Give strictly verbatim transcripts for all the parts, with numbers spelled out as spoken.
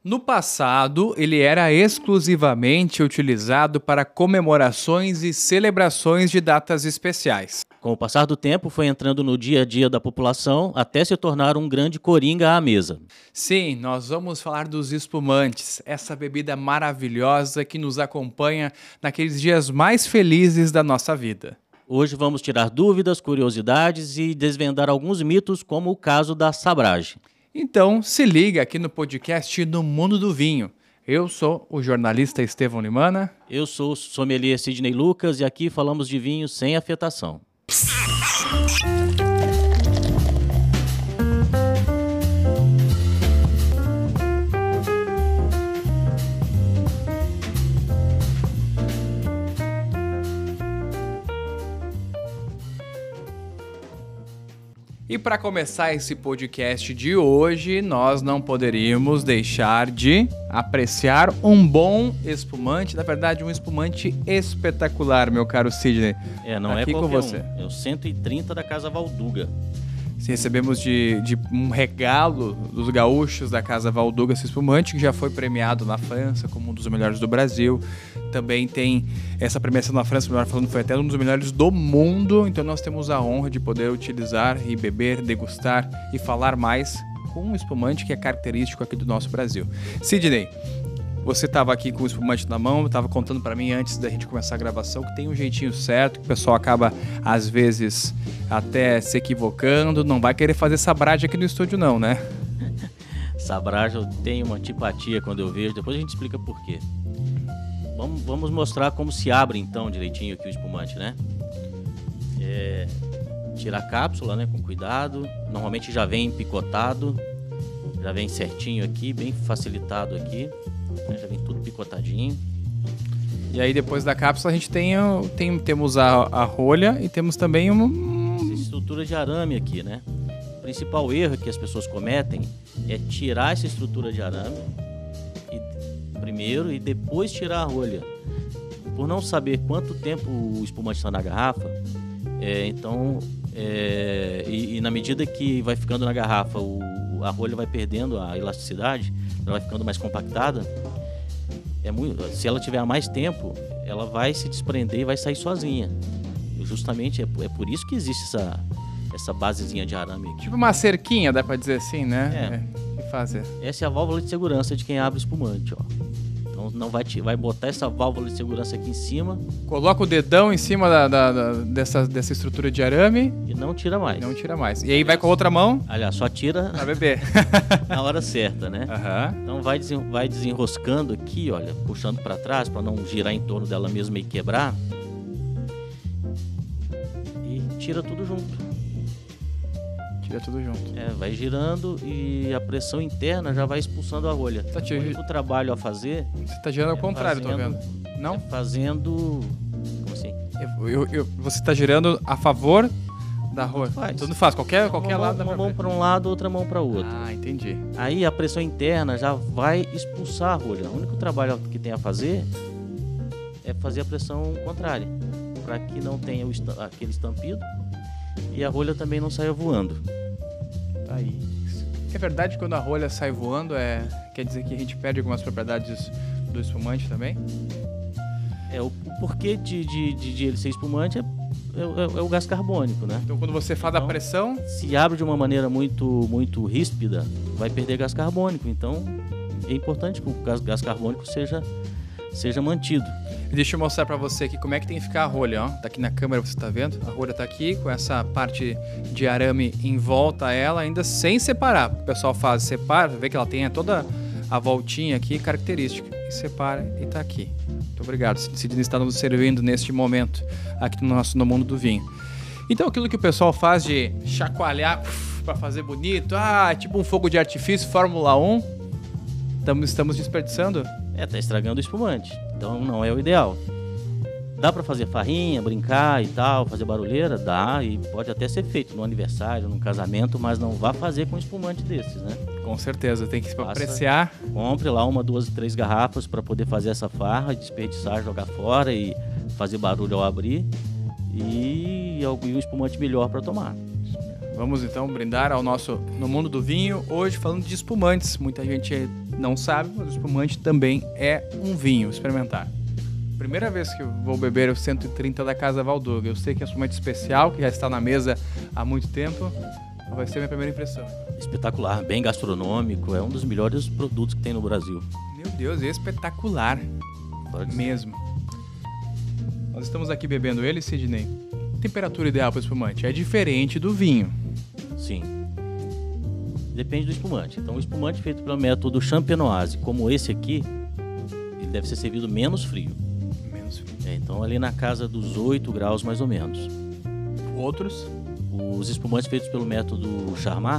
No passado, ele era exclusivamente utilizado para comemorações e celebrações de datas especiais. Com o passar do tempo, foi entrando no dia a dia da população até se tornar um grande coringa à mesa. Sim, nós vamos falar dos espumantes, essa bebida maravilhosa que nos acompanha naqueles dias mais felizes da nossa vida. Hoje vamos tirar dúvidas, curiosidades e desvendar alguns mitos, como o caso da sabragem. Então, se liga aqui no podcast No Mundo do Vinho. Eu sou o jornalista Estevão Limana. Eu sou o sommelier Sidney Lucas e aqui falamos de vinho sem afetação. E para começar esse podcast de hoje, nós não poderíamos deixar de apreciar um bom espumante, na verdade um espumante espetacular, meu caro Sidney. É, não Aqui é qualquer com você. um, é o cento e trinta da Casa Valduga. Se recebemos de, de um regalo dos gaúchos da Casa Valduga esse espumante, que já foi premiado na França como um dos melhores do Brasil. Também tem essa premiação na França, melhor falando, foi até um dos melhores do mundo. Então nós temos a honra de poder utilizar e beber, degustar e falar mais com um espumante que é característico aqui do nosso Brasil. Sidney, você estava aqui com o espumante na mão, estava contando para mim antes da gente começar a gravação que tem um jeitinho certo, que o pessoal acaba às vezes até se equivocando, não vai querer fazer sabragem aqui no estúdio não, né? Sabragem, eu tenho uma antipatia quando eu vejo, depois a gente explica por quê. Vamos, vamos mostrar como se abre então direitinho aqui o espumante, né? É, tira a cápsula, né, com cuidado, normalmente já vem picotado, já vem certinho aqui, bem facilitado aqui. Já vem tudo picotadinho. E aí depois da cápsula a gente tem, tem temos a, a rolha e temos também uma essa estrutura de arame aqui, né? O principal erro que as pessoas cometem é tirar essa estrutura de arame e, primeiro e depois tirar a rolha. Por não saber quanto tempo o espumante está na garrafa, é, então é, e, e na medida que vai ficando na garrafa o, a rolha vai perdendo a elasticidade, ela vai ficando mais compactada. É muito, se ela tiver mais tempo, ela vai se desprender e vai sair sozinha. E justamente é, é por isso que existe essa, essa basezinha de arame aqui. Tipo uma cerquinha, dá pra dizer assim, né? É. É, que fazer. Essa é a válvula de segurança de quem abre espumante, ó. Então não vai, te, vai botar essa válvula de segurança aqui em cima. Coloca o dedão em cima da, da, da, dessa, dessa estrutura de arame. E não tira mais. Não tira mais. E aí vai com a outra mão. Aliás, só tira pra beber. na hora certa, né? Uhum. Então vai, desen, vai desenroscando aqui, olha, puxando para trás para não girar em torno dela mesma e quebrar. E tira tudo junto. Tira tudo junto. É, vai girando e a pressão interna já vai expulsando a rolha. Tá te... O único trabalho a fazer... Você tá girando ao é contrário, fazendo, tô vendo. Não? É fazendo... Como assim? Eu, eu, eu, você tá girando a favor da rolha. Faz. Tudo faz. Qualquer, qualquer uma lado mão, dá uma pra mão para um lado, outra mão para o outro. Ah, entendi. Aí a pressão interna já vai expulsar a rolha. O único trabalho que tem a fazer é fazer a pressão contrária, para que não tenha o estamp, aquele estampido e a rolha também não saia voando. Aí. É verdade que quando a rolha sai voando, é... quer dizer que a gente perde algumas propriedades do espumante também? É, o, o porquê de, de, de, de ele ser espumante é, é, é o gás carbônico, né? Então quando você faz então, a pressão... Se abre de uma maneira muito, muito ríspida, vai perder gás carbônico. Então é importante que o gás, gás carbônico seja, seja mantido. Deixa eu mostrar pra você aqui como é que tem que ficar a rolha, ó. Tá aqui na câmera, você tá vendo? A rolha tá aqui com essa parte de arame em volta a ela, ainda sem separar. O pessoal faz, separa, vê que ela tem toda a voltinha aqui, característica. E separa e tá aqui. Muito obrigado. Sidney está nos servindo neste momento aqui no nosso No Mundo do Vinho. Então aquilo que o pessoal faz de chacoalhar para fazer bonito, ah, tipo um fogo de artifício, Fórmula um, estamos, estamos desperdiçando? É, tá estragando o espumante. Então não é o ideal. Dá para fazer farrinha, brincar e tal, fazer barulheira? Dá, e pode até ser feito no aniversário, num casamento, mas não vá fazer com espumante desses, né? Com certeza, tem que se Faça, apreciar. Compre lá uma, duas, três garrafas para poder fazer essa farra, desperdiçar, jogar fora e fazer barulho ao abrir. E, e um espumante melhor para tomar. Vamos então brindar ao nosso No Mundo do Vinho, hoje falando de espumantes. Muita gente não sabe, mas o espumante também é um vinho. Experimentar. Primeira vez que eu vou beber o cento e trinta da Casa Valdoga. Eu sei que é um espumante especial, que já está na mesa há muito tempo. Vai ser a minha primeira impressão. Espetacular, bem gastronômico, é um dos melhores produtos que tem no Brasil. Meu Deus, é espetacular. Mesmo. Nós estamos aqui bebendo ele, Sidney. Temperatura ideal para o espumante é diferente do vinho. Sim. Depende do espumante. Então, o espumante feito pelo método Champenoise, como esse aqui, ele deve ser servido menos frio. Menos frio. É, então, ali na casa dos oito graus, mais ou menos. Outros? Os espumantes feitos pelo método Charmat,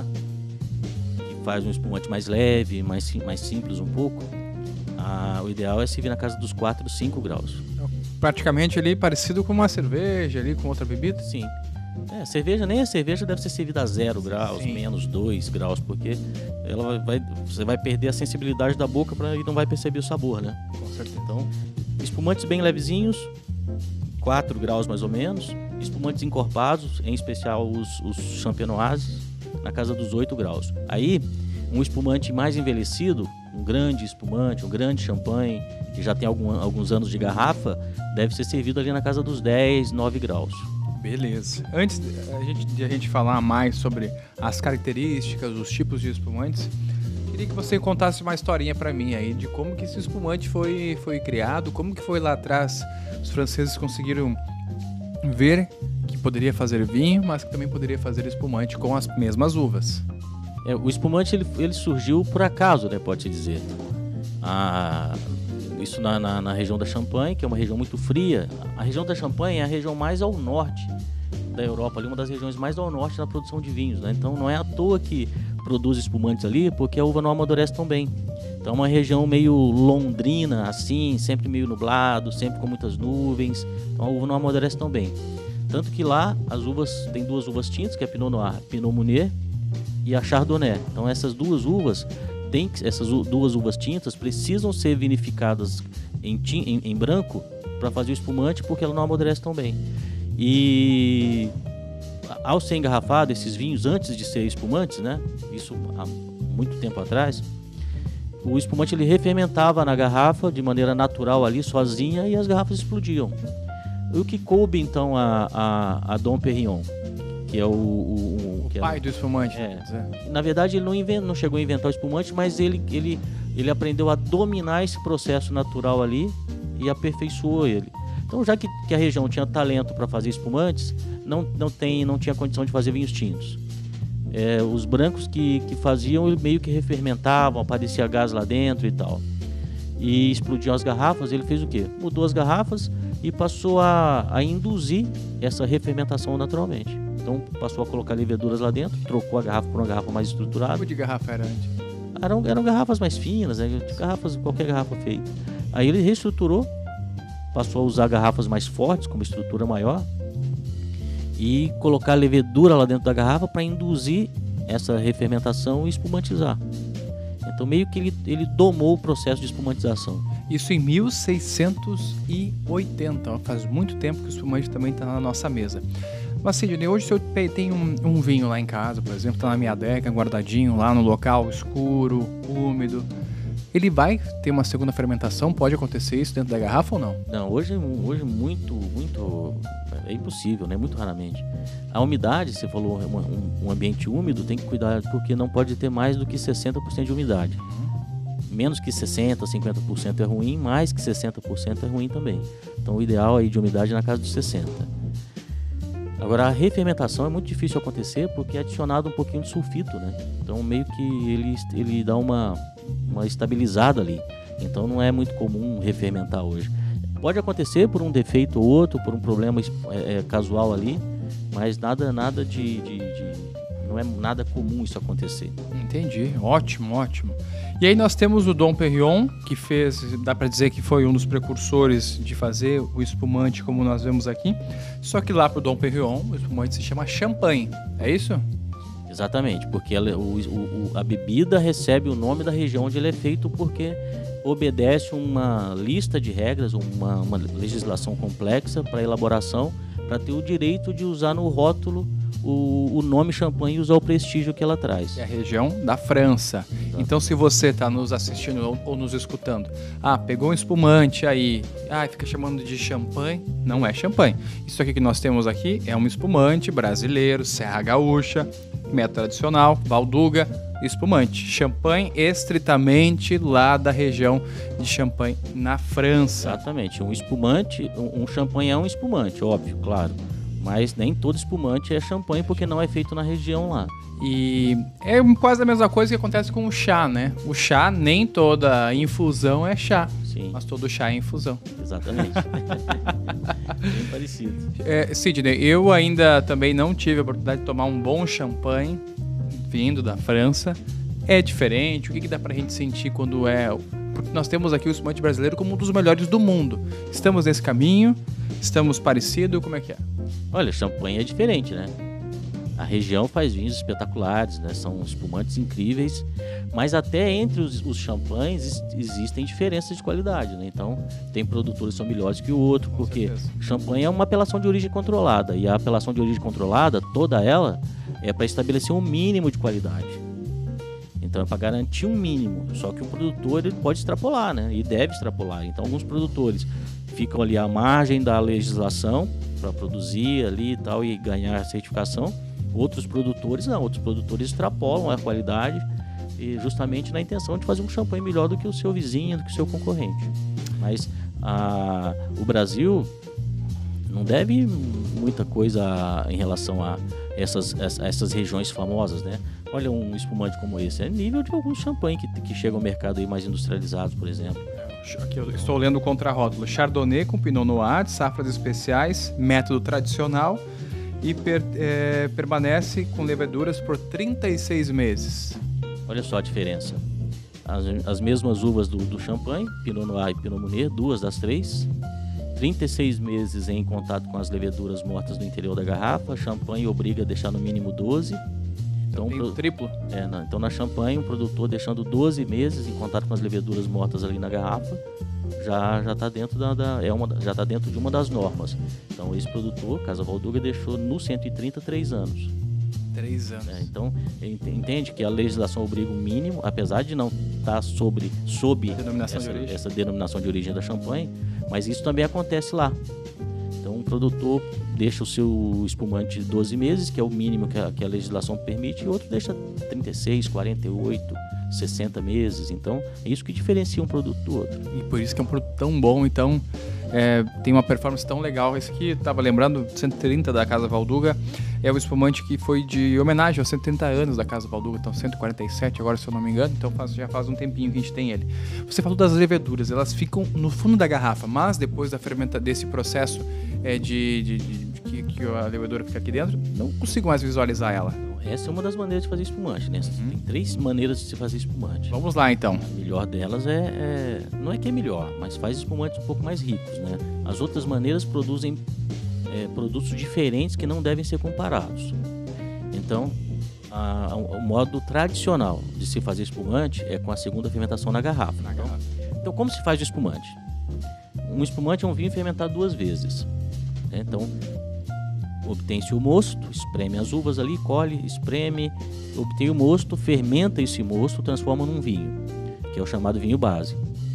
que faz um espumante mais leve, mais, mais simples um pouco, a, o ideal é servir na casa dos quatro, cinco graus. Praticamente ali parecido com uma cerveja, ali com outra bebida? Sim. É, cerveja, nem a cerveja deve ser servida a zero graus, Sim. menos dois graus, porque ela vai, você vai perder a sensibilidade da boca pra, e não vai perceber o sabor, né? Com certeza. Então, espumantes bem levezinhos, quatro graus mais ou menos. Espumantes encorpados, em especial os, os champenoises, na casa dos oito graus. Aí, um espumante mais envelhecido, um grande espumante, um grande champanhe, que já tem algum, alguns anos de garrafa, deve ser servido ali na casa dos dez, nove graus. Beleza. Antes de a gente, de a gente falar mais sobre as características, os tipos de espumantes, queria que você contasse uma historinha para mim aí de como que esse espumante foi, foi criado, como que foi lá atrás os franceses conseguiram ver que poderia fazer vinho, mas que também poderia fazer espumante com as mesmas uvas. É, o espumante ele, ele surgiu por acaso, né, pode-se dizer. Ah, isso na, na, na região da Champagne, que é uma região muito fria. A região da Champagne é a região mais ao norte da Europa, ali, uma das regiões mais ao norte na produção de vinhos, né? Então não é à toa que produz espumantes ali, porque a uva não amadurece tão bem. Então é uma região meio londrina, assim, sempre meio nublado, sempre com muitas nuvens. Então a uva não amadurece tão bem. Tanto que lá as uvas, tem duas uvas tintas, que é a Pinot Noir, Pinot Meunier e a Chardonnay. Então essas duas uvas, tem, essas duas uvas tintas precisam ser vinificadas em, em, em branco para fazer o espumante, porque ela não amadurece tão bem. E ao ser engarrafado, esses vinhos antes de serem espumantes, né? Isso há muito tempo atrás, o espumante ele refermentava na garrafa de maneira natural ali, sozinha, e as garrafas explodiam. E o que coube então a, a, a Dom Perignon, que é o, o, o que pai é, do espumante. É, na verdade ele não, invent, não chegou a inventar o espumante, mas ele, ele, ele aprendeu a dominar esse processo natural ali e aperfeiçoou ele. Então, já que, que a região tinha talento para fazer espumantes, não, não, tem, não tinha condição de fazer vinhos tintos. É, os brancos que, que faziam meio que refermentavam, aparecia gás lá dentro e tal. E explodiam as garrafas. Ele fez o quê? Mudou as garrafas e passou a, a induzir essa refermentação naturalmente. Então passou a colocar leveduras lá dentro, trocou a garrafa por uma garrafa mais estruturada. Que tipo de garrafa era antes? Eram, eram garrafas mais finas, né? Garrafas, qualquer garrafa feita. Aí ele reestruturou, passou a usar garrafas mais fortes, com uma estrutura maior, e colocar levedura lá dentro da garrafa para induzir essa refermentação e espumantizar. Então meio que ele, ele domou o processo de espumantização. Isso em mil seiscentos e oitenta, ó, faz muito tempo que o espumante também está na nossa mesa. Mas Sidney, hoje se eu tenho um, um vinho lá em casa, por exemplo, está na minha adega, guardadinho lá no local escuro, úmido, ele vai ter uma segunda fermentação? Pode acontecer isso dentro da garrafa ou não? Não, hoje, hoje muito, muito, é impossível, né? Muito raramente. A umidade, você falou, um, um ambiente úmido, tem que cuidar, porque não pode ter mais do que sessenta por cento de umidade. Uhum. Menos que sessenta por cento, cinquenta por cento é ruim, mais que sessenta por cento é ruim também. Então o ideal aí de umidade é na casa dos sessenta por cento. Agora a refermentação é muito difícil acontecer porque é adicionado um pouquinho de sulfito, né? Então meio que ele, ele dá uma, uma estabilizada ali. Então não é muito comum refermentar hoje. Pode acontecer por um defeito ou outro, por um problema é, é, casual ali, mas nada, nada de, de, de... não é nada comum isso acontecer. Entendi, ótimo, ótimo. E aí nós temos o Dom Perignon, que fez, dá para dizer que foi um dos precursores de fazer o espumante como nós vemos aqui. Só que lá pro Dom Perignon, o espumante se chama champanhe, é isso? Exatamente, porque ela, o, o, a bebida recebe o nome da região onde ele é feito, porque obedece uma lista de regras, uma, uma legislação complexa para elaboração, para ter o direito de usar no rótulo o, o nome champanhe usa o prestígio que ela traz. É a região da França. Exato. Então, se você está nos assistindo ou, ou nos escutando, ah, pegou um espumante aí, ah, fica chamando de champanhe, não é champanhe. Isso aqui que nós temos aqui é um espumante brasileiro, Serra Gaúcha, método tradicional, Valduga, espumante. Champanhe estritamente lá da região de Champagne, na França. Exatamente. Um espumante, um, um champanhe é um espumante, óbvio, claro. Mas nem todo espumante é champanhe porque não é feito na região lá. E é quase a mesma coisa que acontece com o chá, né? O chá, nem toda infusão é chá. Sim. Mas todo chá é infusão. Exatamente. Bem parecido. É, Sidney, eu ainda também não tive a oportunidade de tomar um bom champanhe vindo da França. É diferente? O que, que dá pra gente sentir quando é... Porque nós temos aqui o espumante brasileiro como um dos melhores do mundo. Estamos nesse caminho? Estamos parecidos? Como é que é? Olha, champanhe é diferente, né? A região faz vinhos espetaculares, né? São espumantes incríveis, mas até entre os, os champanhes existem diferenças de qualidade, né? Então, tem produtores que são melhores que o outro, Com porque certeza. champanhe é uma apelação de origem controlada, e a apelação de origem controlada, toda ela, é para estabelecer um mínimo de qualidade. Então, é para garantir um mínimo, só que o produtor ele pode extrapolar, né? E deve extrapolar. Então, alguns produtores ficam ali à margem da legislação para produzir ali e tal e ganhar certificação. Outros produtores não, outros produtores extrapolam a qualidade e justamente na intenção de fazer um champanhe melhor do que o seu vizinho, do que o seu concorrente. Mas a, o Brasil não deve muita coisa em relação a essas, a essas regiões famosas, né? Olha um espumante como esse, é nível de alguns champanhe que, que chegam ao mercado aí mais industrializados, por exemplo. Aqui eu estou lendo o contrarótulo. Chardonnay com Pinot Noir, de safras especiais, método tradicional e per, é, permanece com leveduras por trinta e seis meses. Olha só a diferença. As, as mesmas uvas do, do champanhe, Pinot Noir e Pinot Meunier, duas das três. trinta e seis meses em contato com as leveduras mortas no interior da garrafa. Champanhe obriga a deixar no mínimo doze. Então, tem o pro... triplo. É, não, então na champanhe, um produtor deixando doze meses em contato com as leveduras mortas ali na garrafa, já já está dentro da, da é uma já tá dentro de uma das normas. Então esse produtor, Casa Valduga, deixou no cento e trinta três anos. Três anos. É, então entende que a legislação obriga um mínimo, apesar de não estar tá sobre sob denominação essa, de origem. essa denominação de origem da champanhe, mas isso também acontece lá. Então um produtor deixa o seu espumante doze meses, que é o mínimo que a, que a legislação permite, e outro deixa trinta e seis, quarenta e oito, sessenta meses. Então é isso que diferencia um produto do outro. E por isso que é um produto tão bom, então é, tem uma performance tão legal. Esse aqui, estava lembrando, cento e trinta da Casa Valduga, é o espumante que foi de homenagem aos cento e trinta anos da Casa Valduga, então cento e quarenta e sete agora, se eu não me engano, então faz, já faz um tempinho que a gente tem ele. Você falou das leveduras, elas ficam no fundo da garrafa, mas depois da fermenta desse processo é, de, de, de, de que, que a levedura fica aqui dentro, não consigo mais visualizar ela. Essa é uma das maneiras de fazer espumante, né? Uhum. Tem três maneiras de se fazer espumante. Vamos lá, então. A melhor delas é, é... Não é que é melhor, mas faz espumantes um pouco mais ricos, né? As outras maneiras produzem é, produtos diferentes que não devem ser comparados. Então, a, a, o modo tradicional de se fazer espumante é com a segunda fermentação na garrafa. Na então, garrafa. então, como se faz o espumante? Um espumante é um vinho fermentado duas vezes. Né? Então, obtém-se o mosto, espreme as uvas ali, colhe, espreme, obtém o mosto, fermenta esse mosto, transforma num vinho, que é o chamado vinho base.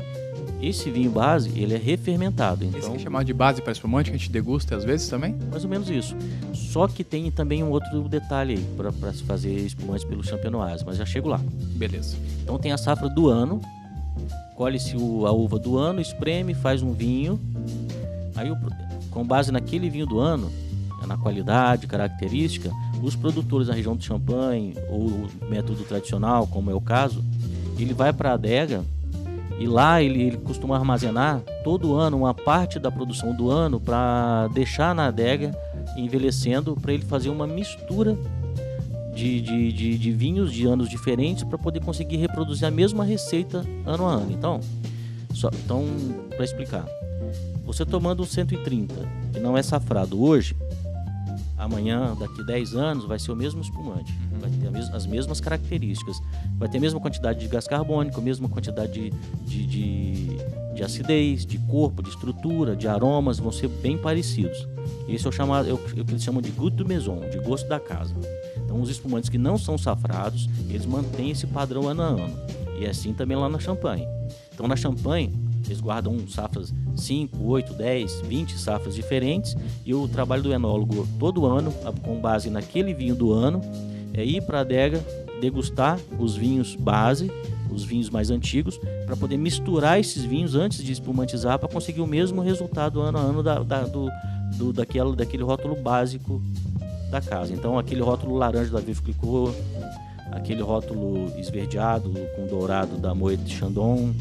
Esse vinho base, ele é refermentado. Então, esse que é chamado de base para espumante, que a gente degusta às vezes também? Mais ou menos isso. Só que tem também um outro detalhe aí para se fazer espumantes pelo Champenoise, mas já chego lá. Beleza. Então tem a safra do ano, colhe-se a uva do ano, espreme, faz um vinho. Aí, com base naquele vinho do ano, na qualidade, característica, os produtores da região de Champagne ou método tradicional, como é o caso, ele vai para a adega e lá ele, ele costuma armazenar todo ano uma parte da produção do ano para deixar na adega envelhecendo, para ele fazer uma mistura de, de, de, de vinhos de anos diferentes para poder conseguir reproduzir a mesma receita ano a ano. Então, só, então para explicar, você tomando um cento e trinta que não é safrado hoje, amanhã, daqui dez anos, vai ser o mesmo espumante, uhum. vai ter mes- as mesmas características, vai ter a mesma quantidade de gás carbônico, a mesma quantidade de, de, de, de acidez, de corpo, de estrutura, de aromas, vão ser bem parecidos. Esse é o, chamado, é o que eles chamam de goût de maison, de gosto da casa. Então, os espumantes que não são safrados, eles mantêm esse padrão ano a ano. E é assim também lá na Champagne. Então, na Champagne, eles guardam safras cinco, oito, dez, vinte safras diferentes, e o trabalho do enólogo todo ano, com base naquele vinho do ano, é ir para a adega, degustar os vinhos base, os vinhos mais antigos, para poder misturar esses vinhos antes de espumantizar, para conseguir o mesmo resultado ano a ano da, da, do, do, daquele, daquele rótulo básico da casa. Então, aquele rótulo laranja da Veuve Clicquot, aquele rótulo esverdeado com dourado da Moet Chandon,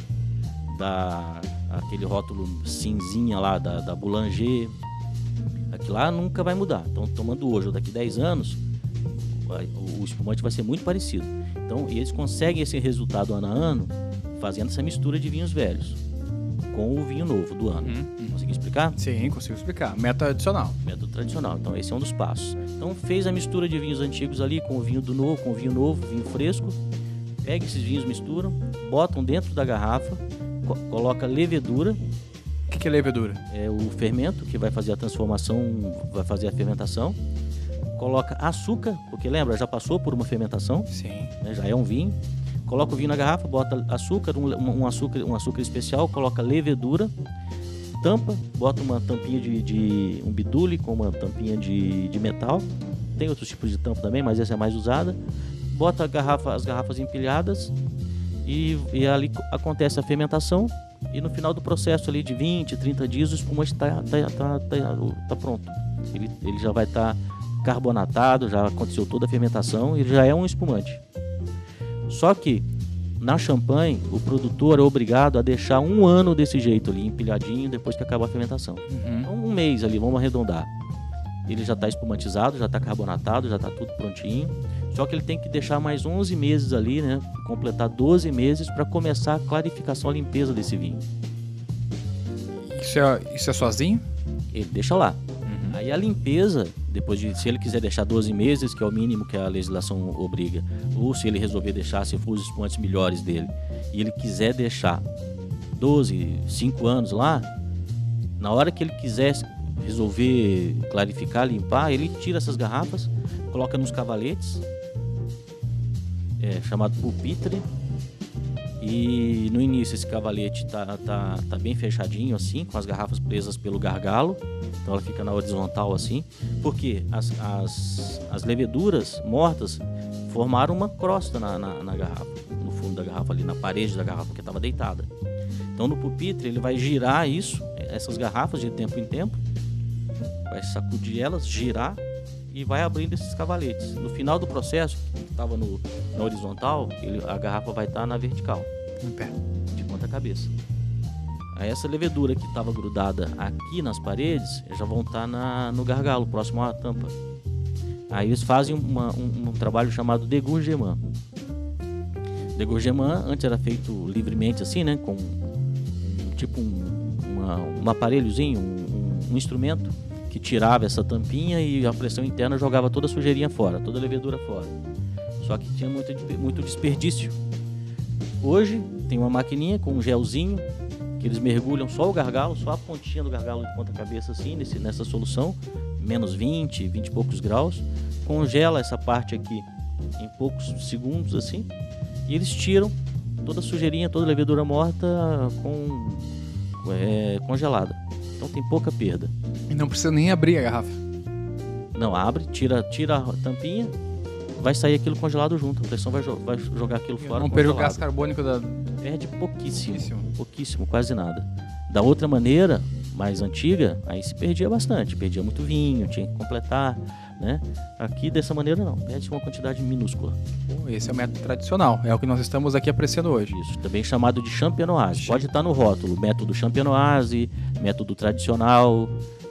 da, aquele rótulo cinzinha lá da, da Boulanger, aquilo lá nunca vai mudar. Então, tomando hoje ou daqui dez anos, vai, o espumante vai ser muito parecido. Então, eles conseguem esse resultado ano a ano fazendo essa mistura de vinhos velhos com o vinho novo do ano. Uhum. Consegui explicar? Sim, consigo explicar. Método tradicional. Método tradicional. Então, esse é um dos passos. Então, fez a mistura de vinhos antigos ali com o vinho do novo, com o vinho novo, vinho fresco. Pega esses vinhos, misturam, botam dentro da garrafa, co- coloca levedura. O que, que é levedura? É o fermento que vai fazer a transformação, vai fazer a fermentação. Coloca açúcar, porque lembra, já passou por uma fermentação. Sim. Né, já é um vinho. Coloca o vinho na garrafa, bota açúcar, um, um, açúcar, um açúcar especial, coloca levedura, tampa, bota uma tampinha de, de um bidule com uma tampinha de, de metal. Tem outros tipos de tampa também, mas essa é mais usada. Bota a garrafa, as garrafas empilhadas e, e ali acontece a fermentação. E no final do processo ali de vinte, trinta dias, o espumante está tá, tá, tá, tá pronto. Ele, ele já vai estar tá carbonatado, já aconteceu toda a fermentação, ele já é um espumante. Só que na Champagne o produtor é obrigado a deixar um ano desse jeito ali, empilhadinho, depois que acaba a fermentação. Uhum. Então um mês ali, vamos arredondar. Ele já está espumantizado, já está carbonatado, já está tudo prontinho. Só que ele tem que deixar mais onze meses ali, né? Completar doze meses para começar a clarificação, a limpeza desse vinho. Isso é, isso é sozinho? Ele deixa lá. Uhum. Aí a limpeza, depois de, se ele quiser deixar doze meses, que é o mínimo que a legislação obriga, ou se ele resolver deixar, se for os espumantes melhores dele, e ele quiser deixar doze, cinco anos lá, na hora que ele quiser resolver clarificar, limpar, ele tira essas garrafas, coloca nos cavaletes, é, chamado pupitre, e no início esse cavalete tá, tá, tá bem fechadinho assim, com as garrafas presas pelo gargalo, então ela fica na horizontal assim, porque as, as, as leveduras mortas formaram uma crosta na, na, na garrafa, no fundo da garrafa ali, na parede da garrafa que estava deitada. Então no pupitre ele vai girar isso, essas garrafas de tempo em tempo, vai sacudir elas, girar e vai abrindo esses cavaletes. No final do processo, que estava na horizontal, ele, a garrafa vai estar tá na vertical, em pé, de ponta cabeça. Aí essa levedura que estava grudada aqui nas paredes, já vão estar tá no gargalo, próximo à tampa. Aí eles fazem uma, um, um trabalho chamado dégorgement. Dégorgement antes era feito livremente assim, né, com um, tipo um, uma, um aparelhozinho, um, um, um instrumento que tirava essa tampinha e a pressão interna jogava toda a sujeirinha fora, toda a levedura fora. Só que tinha muito, muito desperdício. Hoje tem uma maquininha com um gelzinho que eles mergulham só o gargalo, só a pontinha do gargalo de ponta cabeça assim, nesse, nessa solução, menos vinte, vinte e poucos graus, congela essa parte aqui em poucos segundos assim, e eles tiram toda a sujeirinha, toda a levedura morta com, é, congelada. Então tem pouca perda. E não precisa nem abrir a garrafa. Não, abre, tira, tira a tampinha, vai sair aquilo congelado junto. A pressão vai, jo- vai jogar aquilo Eu fora. não perde o gás carbônico da... Perde pouquíssimo, pouquíssimo. Pouquíssimo, quase nada. Da outra maneira, mais antiga, aí se perdia bastante. Perdia muito vinho, tinha que completar, né? Aqui, dessa maneira, não. Perde uma quantidade minúscula. Pô, esse é o método tradicional. É o que nós estamos aqui apreciando hoje. Isso, também chamado de champenoise. Pode estar no rótulo. Método champenoise, método tradicional.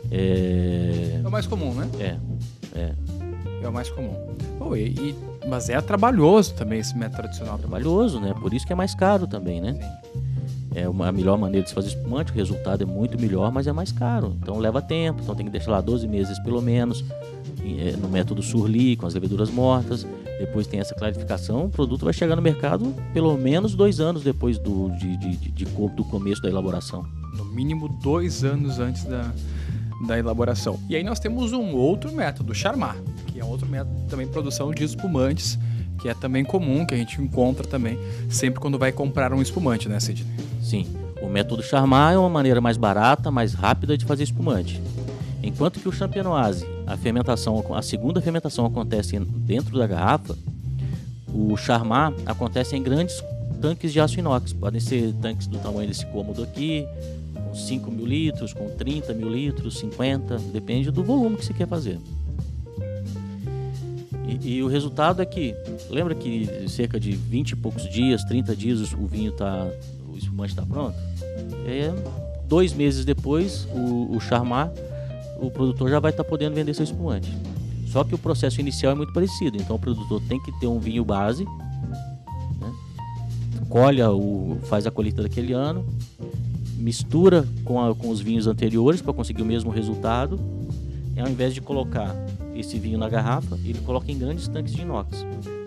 É, É o mais comum, né? é. é. É o mais comum. Pô, e, e- mas é trabalhoso também esse método tradicional. Trabalhoso, né? Por isso que é mais caro também, né? Sim. É uma, a melhor maneira de se fazer espumante, o resultado é muito melhor, mas é mais caro. Então leva tempo, então tem que deixar lá doze meses pelo menos, é, no método Surly, com as leveduras mortas. depois tem essa clarificação, o produto vai chegar no mercado pelo menos dois anos depois do, de, de, de, de, do começo da elaboração. No mínimo dois anos antes da, da elaboração. E aí nós temos um outro método, o Charmat, que é outro método também de produção de espumantes, que é também comum, que a gente encontra também sempre quando vai comprar um espumante, né, Sidney? Sim, o método Charmat é uma maneira mais barata, mais rápida de fazer espumante. Enquanto que o Champenoise, a fermentação, a segunda fermentação acontece dentro da garrafa, o Charmat acontece em grandes tanques de aço inox. Podem ser tanques do tamanho desse cômodo aqui, com cinco mil litros, com trinta mil litros, cinquenta, depende do volume que você quer fazer. E, e o resultado é que, lembra que cerca de vinte e poucos dias, trinta dias, o vinho tá, o espumante está pronto? É, dois meses depois, o, o Charmat, o produtor já vai estar podendo vender seu espumante. Só que o processo inicial é muito parecido, então o produtor tem que ter um vinho base, né? Colhe, o, faz a colheita daquele ano, mistura com, a, com os vinhos anteriores para conseguir o mesmo resultado, e ao invés de colocar esse vinho na garrafa, ele coloca em grandes tanques de inox.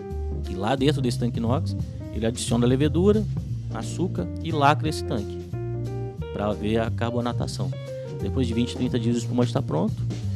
E lá dentro desse tanque inox, ele adiciona levedura, açúcar e lacra esse tanque para ver a carbonatação. Depois de vinte, trinta dias o espumante está pronto.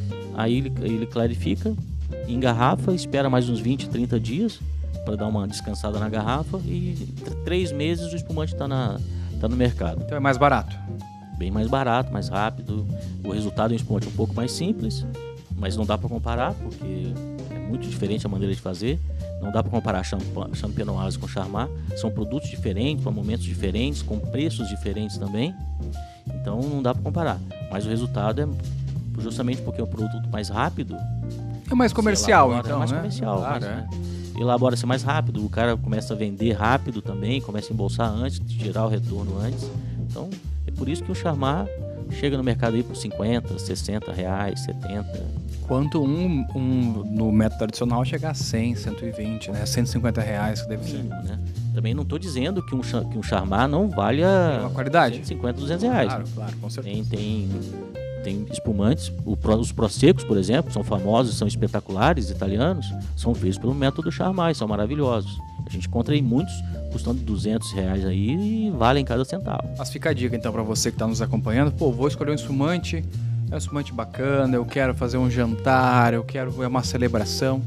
Aí ele, ele clarifica, engarrafa, espera mais uns vinte, trinta dias para dar uma descansada na garrafa e em três meses o espumante está tá no mercado. Então é mais barato. Bem mais barato, mais rápido. O resultado é um espumante um pouco mais simples, mas não dá para comparar porque é muito diferente a maneira de fazer. Não dá para comparar Champenoise com Charmat. São produtos diferentes, para momentos diferentes, com preços diferentes também. Então não dá para comparar. Mas o resultado é justamente porque é um produto mais rápido. É mais comercial, elabora, então, é mais né? comercial. Claro, mais, é. né? Elabora-se mais rápido, o cara começa a vender rápido também, começa a embolsar antes, tirar o retorno antes. Então é por isso que o Charmat chega no mercado aí por cinquenta, sessenta reais, setenta. Quanto um, um no método tradicional chega a cem, cento e vinte, né? cento e cinquenta reais que deve ser. Né? Também não estou dizendo que um, que um Charmat não valha uma qualidade. cento e cinquenta, duzentos reais. Claro, claro, com certeza. Tem, tem, tem espumantes, o, os Proseccos, por exemplo, são famosos, são espetaculares, italianos, são feitos pelo método Charmat, são maravilhosos. A gente encontra aí muitos custando duzentos reais aí e valem cada centavo. Mas fica a dica então para você que está nos acompanhando, pô, vou escolher um espumante, é um espumante bacana, eu quero fazer um jantar, eu quero é uma celebração.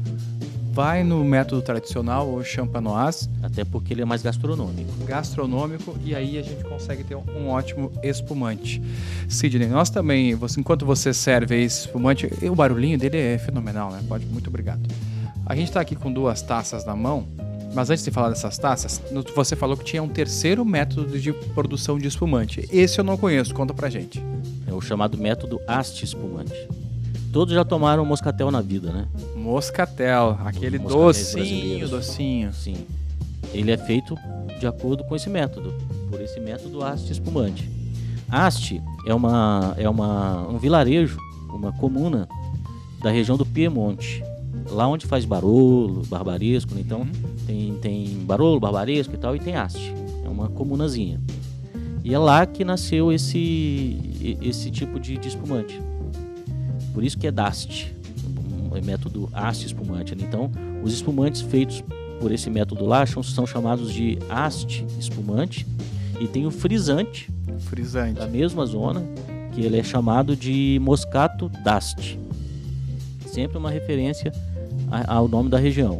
Vai no método tradicional, o Champenoise. Até porque ele é mais gastronômico. Gastronômico, e aí a gente consegue ter um ótimo espumante. Sidney, nós também, você, enquanto você serve esse espumante, o barulhinho dele é fenomenal, né? Pode, muito obrigado. A gente está aqui com duas taças na mão, mas antes de falar dessas taças, você falou que tinha um terceiro método de produção de espumante. Esse eu não conheço, conta pra gente. É o chamado método Asti espumante. Todos já tomaram moscatel na vida, né? Moscatel, aquele docinho, docinho. Sim. Ele é feito de acordo com esse método, por esse método Asti espumante. Asti é, uma, é uma, um vilarejo, uma comuna da região do Piemonte. Lá onde faz Barolo, Barbaresco, então uhum. tem, tem Barolo, Barbaresco e tal, e tem Asti. É uma comunazinha. E é lá que nasceu esse, esse tipo de, de espumante. Por isso que é Dasti, um método Asti espumante. Então, os espumantes feitos por esse método lá são chamados de Asti espumante. E tem o frisante, frisante da mesma zona, que ele é chamado de Moscato d'Asti. Sempre uma referência a, ao nome da região.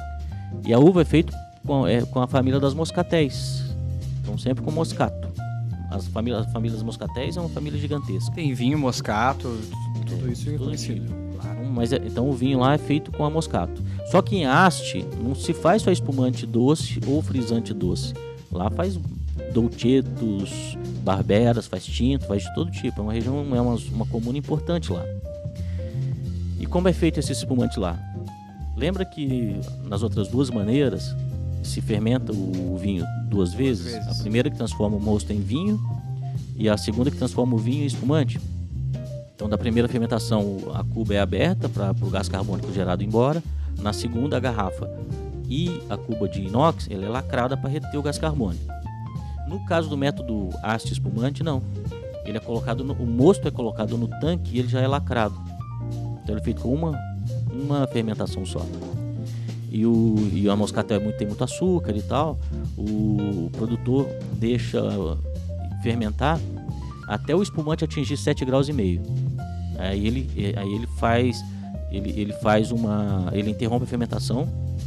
E a uva é feita com, é, com a família das moscatéis. Então, sempre com moscato. As famílias, a família das moscatéis é uma família gigantesca. Tem vinho, moscato, tudo é, isso é conhecido. Claro, mas é, então o vinho lá é feito com a moscato. Só que em Asti não se faz só espumante doce ou frisante doce. Lá faz dolcetos, barberas, faz tinto, faz de todo tipo. É uma região, é uma, uma comuna importante lá. E como é feito esse espumante lá? Lembra que nas outras duas maneiras se fermenta o vinho duas vezes? duas vezes. A primeira que transforma o mosto em vinho e a segunda que transforma o vinho em espumante. Então, da primeira fermentação, a cuba é aberta para o gás carbônico gerado ir embora. Na segunda, a garrafa e a cuba de inox ela é lacrada para reter o gás carbônico. No caso do método Asti espumante, não. Ele é colocado no, o mosto é colocado no tanque e ele já é lacrado. Então, ele é feito com uma, uma fermentação só. e, o, e a moscatel é muito, tem muito açúcar e tal, o, o produtor deixa fermentar até o espumante atingir sete graus e meio. Aí ele, aí ele faz, ele, ele faz uma, ele interrompe a fermentação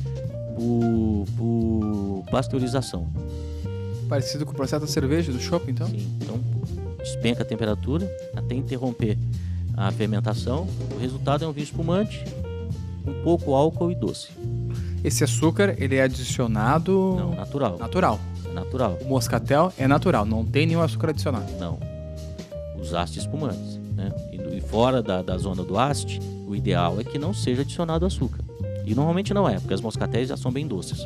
por, por pasteurização. Parecido com o processo da cerveja, do chopp, então? Sim, então despenca a temperatura até interromper a fermentação. O resultado é um vinho espumante, com pouco álcool e doce. Esse açúcar, ele é adicionado... Não, natural. Natural. É natural. O moscatel é natural, não tem nenhum açúcar adicionado. Não. Os ácidos espumantes, né? E, e fora da, da zona do ácido, o ideal é que não seja adicionado açúcar. E normalmente não é, porque as moscatéis já são bem doces.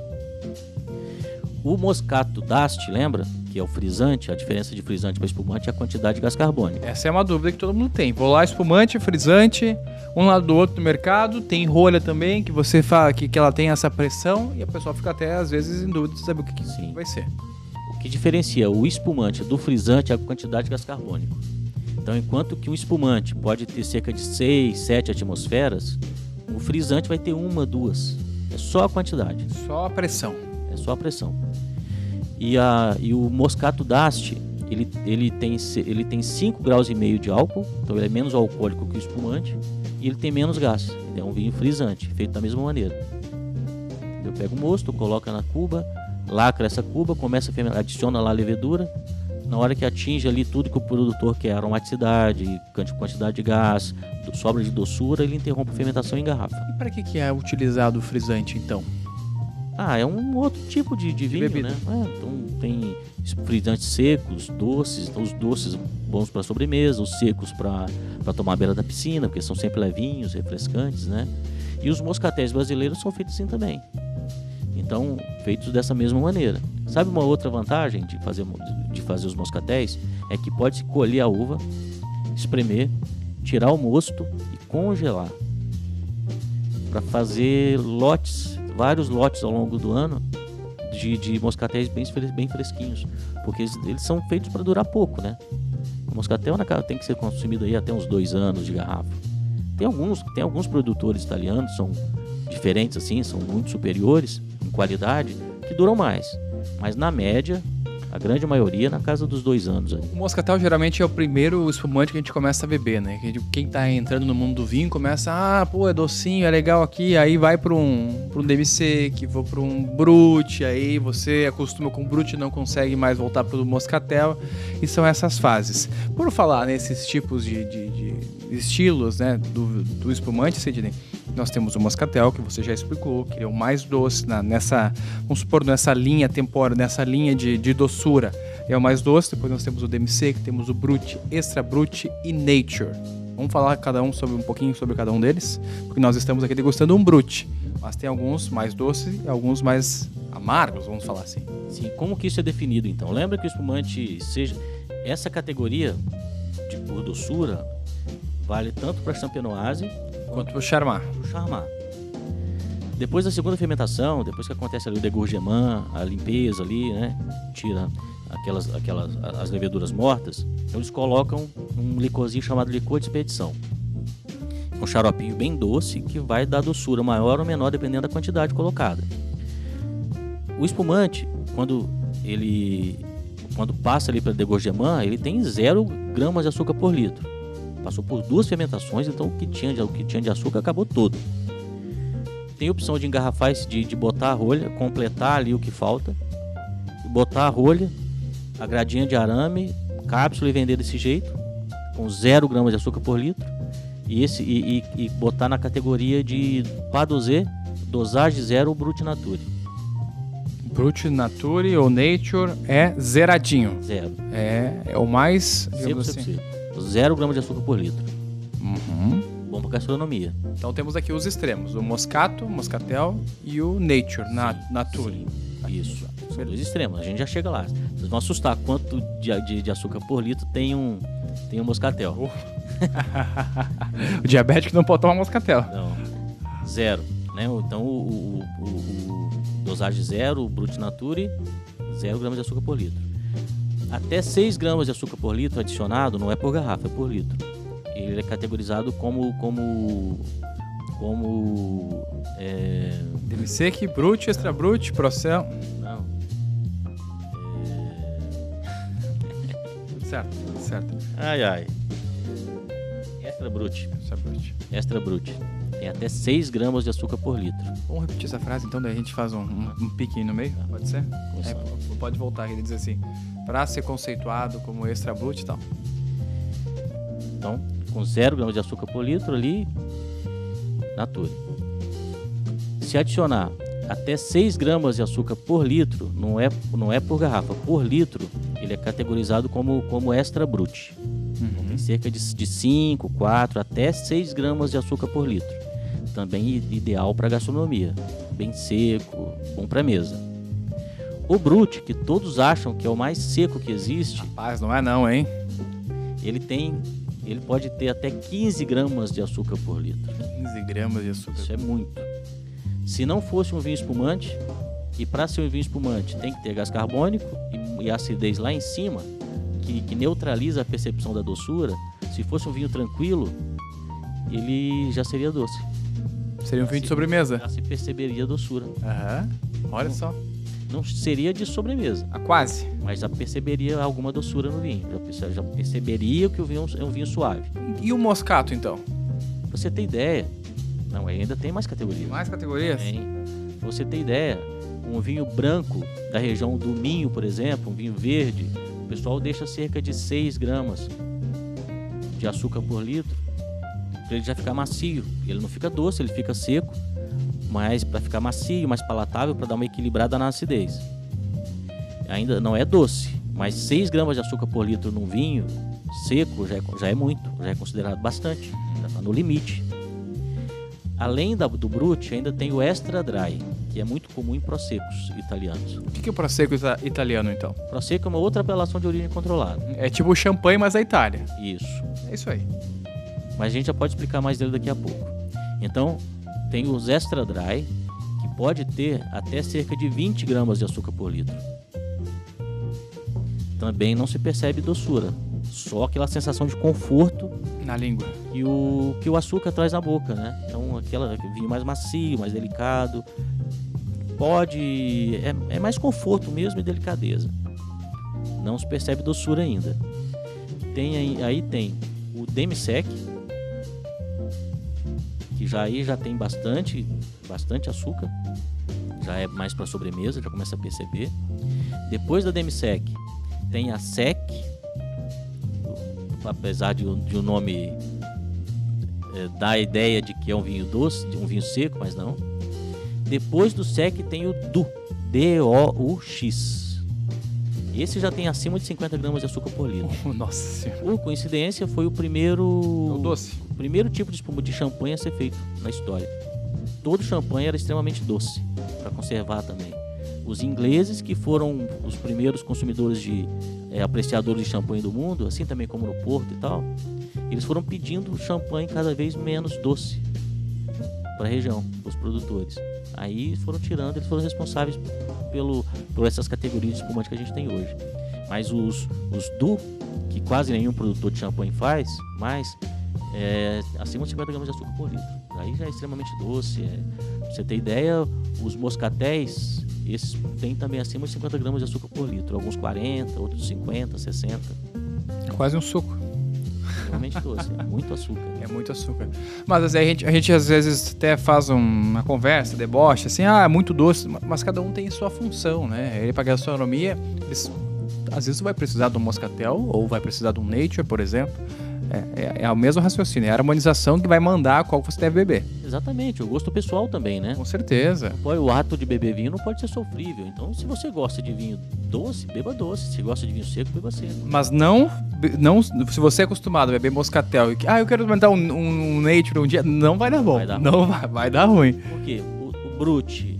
O moscato d'Asti, lembra? Que é o frisante, a diferença de frisante para espumante é a quantidade de gás carbônico. Essa é uma dúvida que todo mundo tem. Vou lá, espumante, frisante, um lado do outro no mercado, tem rolha também, que você fala que, que ela tem essa pressão, e a pessoa fica até às vezes em dúvida de saber o que, que Sim. vai ser. O que diferencia o espumante do frisante é a quantidade de gás carbônico. Então, enquanto que um espumante pode ter cerca de seis, sete atmosferas, o frisante vai ter uma, duas. É só a quantidade. Só a pressão. É só a pressão. E, a, e o moscato d'Asti, ele, ele tem ele tem cinco graus e meio de álcool, então ele é menos alcoólico que o espumante, e ele tem menos gás. É um vinho frisante, feito da mesma maneira. Eu pego o mosto, coloca na cuba, lacra essa cuba, começa a fermentar, adiciona lá a levedura. Na hora que atinge ali tudo que o produtor quer, aromaticidade, quantidade de gás, sobra de doçura, ele interrompe a fermentação e engarrafa. E para que, que é utilizado o frisante, então? Ah, é um outro tipo de, de vinho, bebida. né? É, então tem frisantes secos, doces, então os doces bons para sobremesa, os secos para tomar à beira da piscina, porque são sempre levinhos, refrescantes, né? E os moscatéis brasileiros são feitos assim também. Então, feitos dessa mesma maneira. Sabe uma outra vantagem de fazer, de fazer os moscatéis? É que pode-se colher a uva, espremer, tirar o mosto e congelar para fazer lotes, vários lotes ao longo do ano de, de moscatéis bem, bem fresquinhos, porque eles, eles são feitos para durar pouco, né? O moscatel na casa tem que ser consumido aí até uns dois anos de garrafa. Tem alguns, tem alguns produtores italianos, são diferentes assim, são muito superiores em qualidade, que duram mais, mas na média a grande maioria na casa dos dois anos. Aí. O moscatel geralmente é o primeiro espumante que a gente começa a beber, né? Quem tá entrando no mundo do vinho começa, ah, pô, é docinho, é legal aqui, aí vai para um, pra um D M C, que vou para um Brut, aí você acostuma com o Brut e não consegue mais voltar pro moscatel, e são essas fases. Por falar nesses tipos de, de, de estilos, né, do, do espumante, Sidney, nós temos o moscatel, que você já explicou, que é o mais doce, na, nessa, vamos supor, nessa linha temporal, nessa linha de, de doçura, é o mais doce. Depois nós temos o D M C, que temos o Brut, Extra Brut e Nature. Vamos falar cada um sobre um pouquinho sobre cada um deles, porque nós estamos aqui degustando um Brut, mas tem alguns mais doces e alguns mais amargos, vamos falar assim. Sim, como que isso é definido então? Lembra que o espumante seja... Essa categoria de por doçura vale tanto para Champenoise quanto para o Charmat. O Charmat. Depois da segunda fermentação, depois que acontece ali o degorgement, a limpeza ali, né? Tira aquelas, aquelas as leveduras mortas, eles colocam um licorzinho chamado licor de expedição. Um xaropinho bem doce que vai dar doçura maior ou menor dependendo da quantidade colocada. O espumante, quando ele quando passa ali para degorgement, ele tem zero gramas de açúcar por litro. Passou por duas fermentações, então o que tinha de, o que tinha de açúcar acabou todo. Tem a opção de engarrafar, de, de botar a rolha, completar ali o que falta, botar a rolha, a gradinha de arame, cápsula e vender desse jeito, com zero gramas de açúcar por litro, e, esse, e, e, e botar na categoria de Padosé, dosagem zero, Brut Nature. Brut Nature ou Nature é zeradinho. Zero. É, é o mais, digamos assim. Zero gramas de açúcar por litro. Uhum. Bom para gastronomia. Então temos aqui os extremos, o moscato, o moscatel e o Nature, na, Nature. Sim, isso, são dois extremos, a gente já chega lá. Vocês vão assustar quanto de, de, de açúcar por litro tem um, tem um moscatel. Oh. O diabético não pode tomar moscatel. Não, zero. Né? Então o, o, o, o dosagem zero, o Brut Nature, zero gramas de açúcar por litro. Até seis gramas de açúcar por litro adicionado não é por garrafa, é por litro. Ele é categorizado como, como como... É... Demi-Sec, Brut, Extra Brut, Procel. Não. É... Certo, certo. Ai, ai. Extra Brut. Extra Brut. Extra Brut. Tem até seis gramas de açúcar por litro. Vamos repetir essa frase, então, daí a gente faz um, um, um pique aí no meio? Pode ser? É, p- pode voltar, ele diz assim, para ser conceituado como Extra Brut e tal. Então, com zero gramas de açúcar por litro ali, Nature. Se adicionar até seis gramas de açúcar por litro, não é, não é por garrafa, por litro, ele é categorizado como, como Extra Brut. Uhum. Tem cerca de, de cinco, quatro, até seis gramas de açúcar por litro. Também ideal para gastronomia. Bem seco, bom para mesa. O Brut, que todos acham que é o mais seco que existe, Rapaz, não é não, hein? ele tem, ele pode ter até quinze gramas de açúcar por litro. quinze gramas de açúcar. Isso é muito. Se não fosse um vinho espumante, e para ser um vinho espumante tem que ter gás carbônico e, e acidez lá em cima, que, que neutraliza a percepção da doçura. Se fosse um vinho tranquilo, ele já seria doce. Seria um vinho de sobremesa. Já se perceberia a doçura. Aham, olha só. Não seria de sobremesa, Ah, quase. mas já perceberia alguma doçura no vinho. Já, perce- já perceberia que o vinho é um vinho suave. E o moscato, então? Pra você ter ideia, não, ainda tem mais categorias. Mais categorias? Tem. Pra você ter ideia, um vinho branco da região do Minho, por exemplo, um vinho verde, o pessoal deixa cerca de seis gramas de açúcar por litro para ele já ficar macio. Ele não fica doce, ele fica seco, mas para ficar macio, mais palatável, para dar uma equilibrada na acidez. Ainda não é doce, mas seis gramas de açúcar por litro num vinho seco já é, já é muito, já é considerado bastante, já está no limite. Além da, do Brut, ainda tem o Extra Dry, que é muito comum em Proseccos italianos. O que que é o Prosecco ita- italiano, então? Prosecco é uma outra apelação de origem controlada. É tipo o champanhe, mas da Itália. Isso. É isso aí. Mas a gente já pode explicar mais dele daqui a pouco. Então, tem os Extra Dry, que pode ter até cerca de vinte gramas de açúcar por litro. Também não se percebe doçura, só aquela sensação de conforto Na língua. que o, que o açúcar traz na boca, né? Então, aquela vinho mais macio, mais delicado. Pode... É, é mais conforto mesmo e delicadeza. Não se percebe doçura ainda. Tem aí, aí tem o Demi-Sec, que já aí já tem bastante, bastante açúcar. Já é mais para sobremesa, já começa a perceber. Depois da Demi-Sec, tem a Sec, apesar de, de o nome é, dar a ideia de que é um vinho doce, de um vinho seco, mas não. Depois do Sec tem o Du, D O U X. Esse já tem acima de cinquenta gramas de açúcar por litro. Nossa senhora. Por coincidência, foi o primeiro, O doce. o primeiro tipo de espuma de champanhe a ser feito na história. Todo champanhe era extremamente doce, para conservar também. Os ingleses, que foram os primeiros consumidores de é, apreciadores de champanhe do mundo, assim também como no Porto e tal, eles foram pedindo champanhe cada vez menos doce para a região, os produtores. Aí foram tirando, eles foram responsáveis pelo, por essas categorias de espumante que a gente tem hoje. Mas os, os Du, que quase nenhum produtor de champanhe faz, mais é, acima de cinquenta gramas de açúcar por litro. Aí já é extremamente doce. É, pra você ter ideia, os moscatéis, esses têm também acima de cinquenta gramas de açúcar por litro. Alguns quarenta, outros cinquenta, sessenta. É quase um suco. Extremamente doce, é muito açúcar. É muito açúcar. Mas assim, a gente, a gente às vezes até faz um- uma conversa, deboche, assim, ah, é muito doce, mas cada um tem sua função, né? Ele, pra gastronomia, eles, às vezes vai precisar de um moscatel ou vai precisar de um nature, por exemplo. É, é, é o mesmo raciocínio, é a harmonização que vai mandar qual você deve beber. Exatamente, o gosto pessoal também, né? Com certeza. Pô, o ato de beber vinho não pode ser sofrível. Então, se você gosta de vinho doce, beba doce. Se gosta de vinho seco, beba seco. Mas não, não, se você é acostumado a beber moscatel e que, ah, eu quero experimentar um, um, um nature um dia, não vai dar bom. Vai dar não vai, vai dar ruim. Por quê? O, o Brut,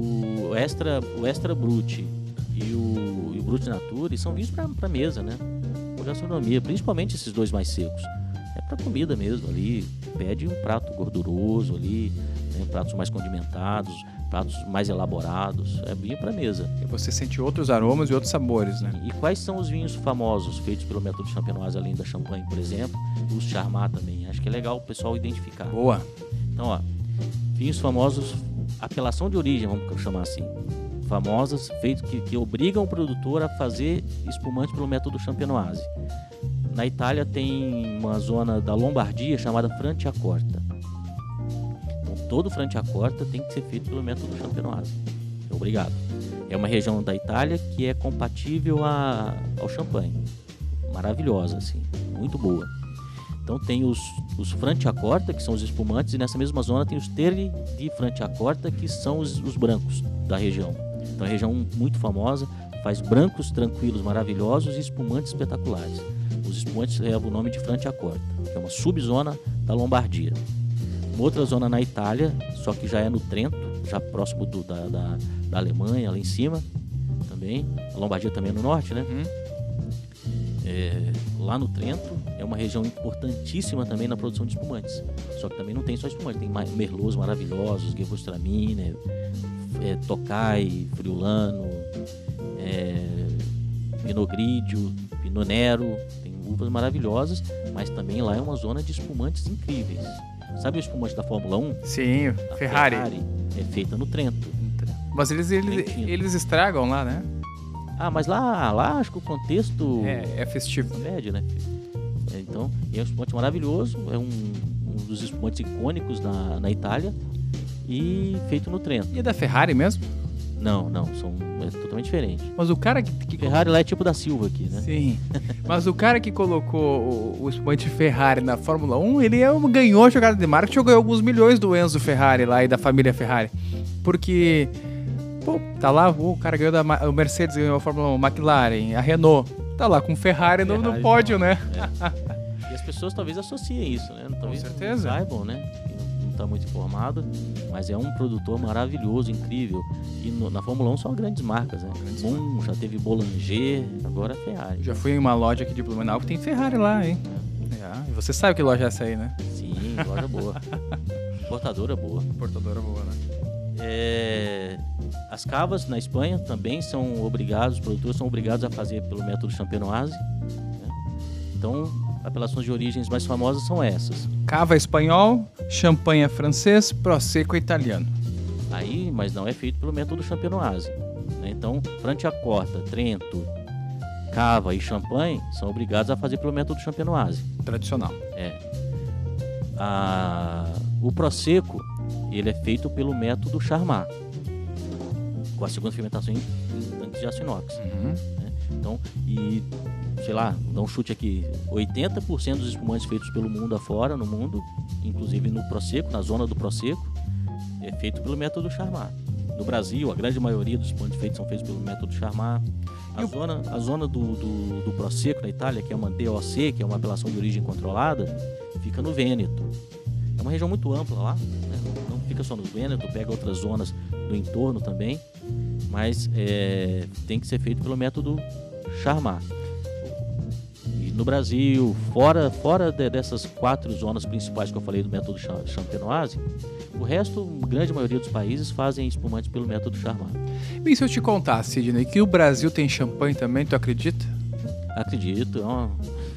o Extra, o Extra Brut e o, e o Brut Nature são vinhos pra, pra mesa, né? Pra gastronomia, principalmente esses dois mais secos. É pra comida mesmo ali. Pede um prato gorduroso ali, né? Pratos mais condimentados, pratos mais elaborados. É vinho pra mesa. E você sente outros aromas e outros sabores, né? E quais são os vinhos famosos feitos pelo método champenoise, além da champanhe, por exemplo? Os Charmat também. Acho que é legal o pessoal identificar. Boa. Então, ó, Vinhos famosos, apelação de origem, vamos chamar assim. Famosas, feitos que, que obrigam o produtor a fazer espumante pelo método Champenoise. Na Itália tem uma zona da Lombardia chamada Franciacorta. Então, todo Franciacorta tem que ser feito pelo método Champenoise. É obrigado. É uma região da Itália que é compatível a, ao champanhe. Maravilhosa, assim. Muito boa. Então tem os, os Franciacorta, que são os espumantes, e nessa mesma zona tem os Terri di Franciacorta, que são os, os brancos da região. Então é uma região muito famosa, faz brancos tranquilos, maravilhosos e espumantes espetaculares. Os espumantes levam o nome de Franciacorta, que é uma subzona da Lombardia. Uma outra zona na Itália, só que já é no Trento, já próximo do, da, da, da Alemanha, lá em cima também. A Lombardia também é no norte, né? Uhum. É, lá no Trento é uma região importantíssima também na produção de espumantes. Só que também não tem só espumantes, tem merlots maravilhosos, Gewürztraminer, é, Tokai, Friulano, é, Pinot Grigio, Pinot Nero, tem uvas maravilhosas, mas também lá é uma zona de espumantes incríveis. Sabe o espumante da Fórmula um? Sim, a Ferrari. Ferrari é feita no Trento. Mas eles, eles, eles estragam lá, né? Ah, mas lá, lá acho que o contexto... É, é festivo. Médio, né? É, então, é um espumante maravilhoso, é um, um dos espumantes icônicos na, na Itália e feito no Trento. E é da Ferrari mesmo? Não, não, são, é totalmente diferente. Mas o cara que... que... Ferrari lá é tipo da Silva aqui, né? Sim, mas o cara que colocou o, o espumante Ferrari na Fórmula um, ele é um, ganhou a jogada de marketing, ganhou alguns milhões do Enzo Ferrari lá e da família Ferrari. Porque... Pô, tá lá, o cara ganhou da o Mercedes, ganhou a Fórmula um, McLaren, a Renault, tá lá com Ferrari, Ferrari no, no pódio, não, né? É. E as pessoas talvez associem isso, né? Talvez com certeza. Não saibam, né? Não tá muito informado, mas é um produtor maravilhoso, incrível. E no, na Fórmula um são grandes marcas, né? Grandes Boom, marcas. Já teve Boulanger, agora é Ferrari. Já fui em uma loja aqui de Blumenau que tem Ferrari lá, hein? É. É. E você sabe que loja é essa aí, né? Sim, loja boa. Importadora boa. Importadora boa, né? É... As cavas na Espanha também são obrigados, os produtores são obrigados a fazer pelo método Champenoise, né? Então, apelações de origens mais famosas são essas. Cava espanhol, champanhe francês, prosecco italiano. Aí, mas não é feito pelo método Champenoise, né? Então, Franciacorta, Trento, Cava e champanhe são obrigados a fazer pelo método Champenoise. Tradicional. É. A... O prosecco, ele é feito pelo método Charmat, com a segunda fermentação em, em tanques de aço inox. Uhum. Né? Então, e, sei lá, dá um chute aqui, oitenta por cento dos espumantes feitos pelo mundo afora, no mundo, inclusive no prosecco, na zona do prosecco, é feito pelo método Charmat. No Brasil, a grande maioria dos espumantes feitos são feitos pelo método Charmat. A eu... zona, a zona do, do, do prosecco na Itália, que é uma D O C, que é uma apelação de origem controlada, fica no Vêneto. É uma região muito ampla lá, né? Não, não fica só no Vêneto, pega outras zonas do entorno também, mas é, tem que ser feito pelo método Charmat. E no Brasil, fora, fora de, dessas quatro zonas principais que eu falei do método Champenoise, o resto, a grande maioria dos países fazem espumantes pelo método Charmat. E se eu te contar, Sidney, que o Brasil tem champanhe também, tu acredita? Acredito, é uma...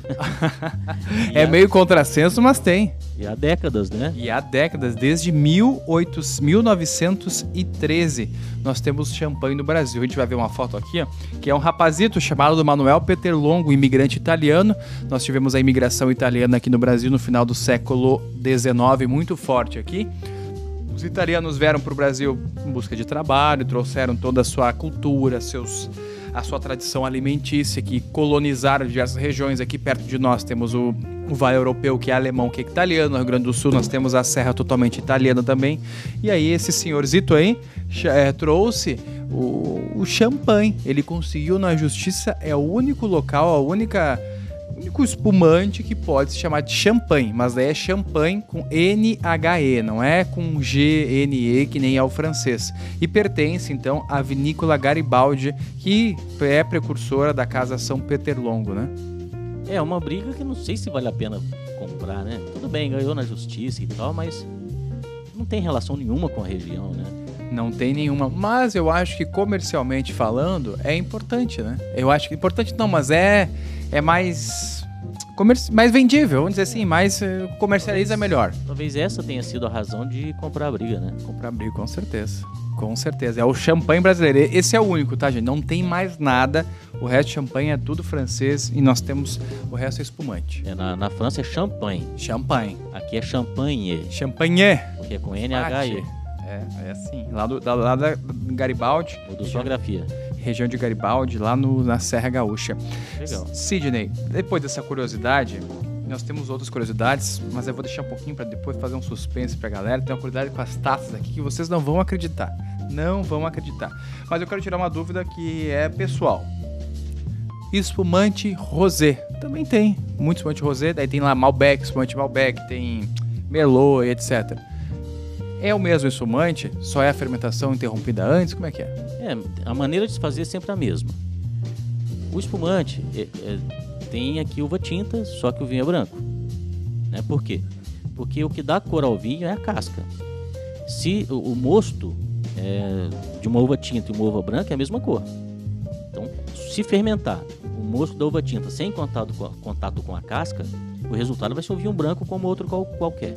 É meio contrassenso, mas tem. E há décadas, né? E há décadas, desde mil novecentos e treze, nós temos champanhe no Brasil. A gente vai ver uma foto aqui, ó, que é um rapazito chamado Manuel Peterlongo, imigrante italiano. Nós tivemos a imigração italiana aqui no Brasil no final do século dezenove, muito forte aqui. Os italianos vieram para o Brasil em busca de trabalho, trouxeram toda a sua cultura, seus... a sua tradição alimentícia, que colonizaram diversas regiões. Aqui perto de nós temos o, o Vale Europeu, que é alemão, que é italiano. No Rio Grande do Sul nós temos a Serra totalmente italiana também. E aí esse senhorzito aí é, trouxe o, o champanhe. Ele conseguiu na justiça, é o único local, a única... o único espumante que pode se chamar de champanhe, mas daí é champanhe com N H E, não é com G N E, que nem é o francês. E pertence, então, à vinícola Garibaldi, que é precursora da Casa São Peterlongo, né? É uma briga que não sei se vale a pena comprar, né? Tudo bem, ganhou na justiça e tal, mas não tem relação nenhuma com a região, né? Não tem nenhuma, mas eu acho que comercialmente falando é importante, né? Eu acho que importante não, mas é, é mais comerci- mais vendível, vamos dizer assim, mais eh, comercializa melhor. Talvez essa tenha sido a razão de comprar a briga, né? Comprar briga, com certeza. Com certeza. É o champanhe brasileiro. Esse é o único, tá, gente? Não tem mais nada. O resto de champanhe é tudo francês e nós temos o resto é espumante. É, na, na França é champanhe. Champanhe. Aqui é champanhe. Champanhe. Porque é com N H E. É, é assim. Lá, do, da, lá da Garibaldi. Mudou sua grafia. Região de Garibaldi, lá no, na Serra Gaúcha. Legal. Sidney, depois dessa curiosidade, nós temos outras curiosidades, mas eu vou deixar um pouquinho para depois fazer um suspense pra galera. Tem uma curiosidade com as taças aqui que vocês não vão acreditar. Não vão acreditar. Mas eu quero tirar uma dúvida que é pessoal. Espumante rosé. Também tem muito espumante rosé. Daí tem lá Malbec, espumante Malbec, tem Merlot, etcétera. É o mesmo espumante? Só é a fermentação interrompida antes? Como é que é? É, a maneira de se fazer é sempre a mesma. O espumante é, é, tem aqui uva tinta, só que o vinho é branco. Né? Por quê? Porque o que dá cor ao vinho é a casca. Se o, o mosto é, de uma uva tinta e uma uva branca é a mesma cor. Então, se fermentar o mosto da uva tinta sem contato com a, contato com a casca, o resultado vai ser um vinho branco como outro qual, qualquer.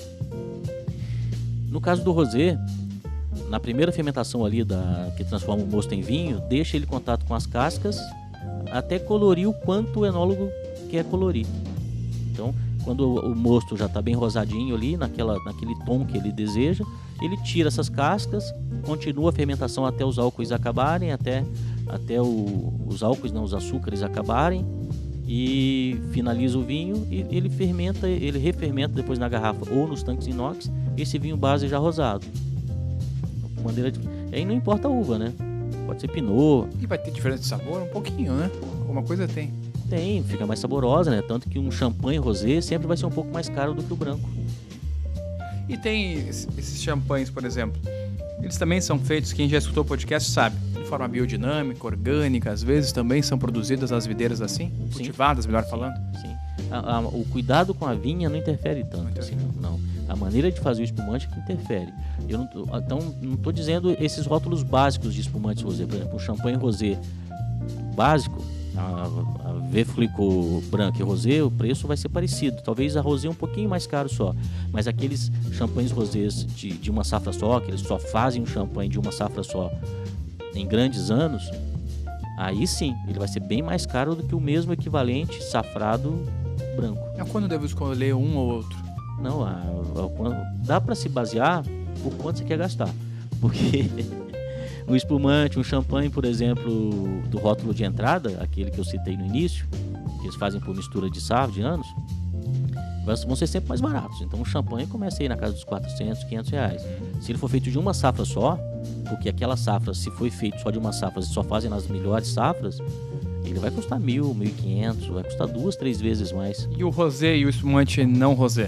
No caso do rosé, na primeira fermentação ali da, que transforma o mosto em vinho, deixa ele em contato com as cascas até colorir o quanto o enólogo quer colorir. Então, quando o, o mosto já está bem rosadinho ali, naquela, naquele tom que ele deseja, ele tira essas cascas, continua a fermentação até os álcoois acabarem, até, até o, os álcoois, não, os açúcares acabarem, e finaliza o vinho e ele fermenta, ele refermenta depois na garrafa ou nos tanques inox esse vinho base já rosado. Maneira de... E aí não importa a uva, né? Pode ser pinot. E vai ter diferença de sabor? Um pouquinho, né? Alguma coisa tem. Tem, fica mais saborosa, né? Tanto que um champanhe rosé sempre vai ser um pouco mais caro do que o branco. E tem esses champanhes, por exemplo, eles também são feitos, quem já escutou o podcast sabe, de forma biodinâmica, orgânica, às vezes também são produzidas as videiras assim, sim, cultivadas, melhor falando? Sim. A, a, o cuidado com a vinha não interfere tanto, não interfere. Assim, não. A maneira de fazer o espumante é que interfere. Eu não, então, não estou dizendo esses rótulos básicos de espumantes rosé. Por exemplo, o champanhe rosé básico, a, a Veflico branco e rosé, o preço vai ser parecido. Talvez a rosé um pouquinho mais caro só. Mas aqueles champanhes rosés de, de uma safra só, que eles só fazem um champanhe de uma safra só em grandes anos, aí sim, ele vai ser bem mais caro do que o mesmo equivalente safrado branco. É quando eu devo escolher um ou outro? Não, a, a, dá para se basear por quanto você quer gastar. Porque um espumante, um champanhe, por exemplo, do rótulo de entrada, aquele que eu citei no início, que eles fazem por mistura de safra, de anos, vão ser sempre mais baratos. Então o champanhe começa aí na casa dos quatrocentos, quinhentos reais. Se ele for feito de uma safra só, porque aquela safra, se foi feito só de uma safra, se só fazem nas melhores safras, ele vai custar mil, mil e quinhentos, vai custar duas, três vezes mais. E o rosé e o espumante não rosé?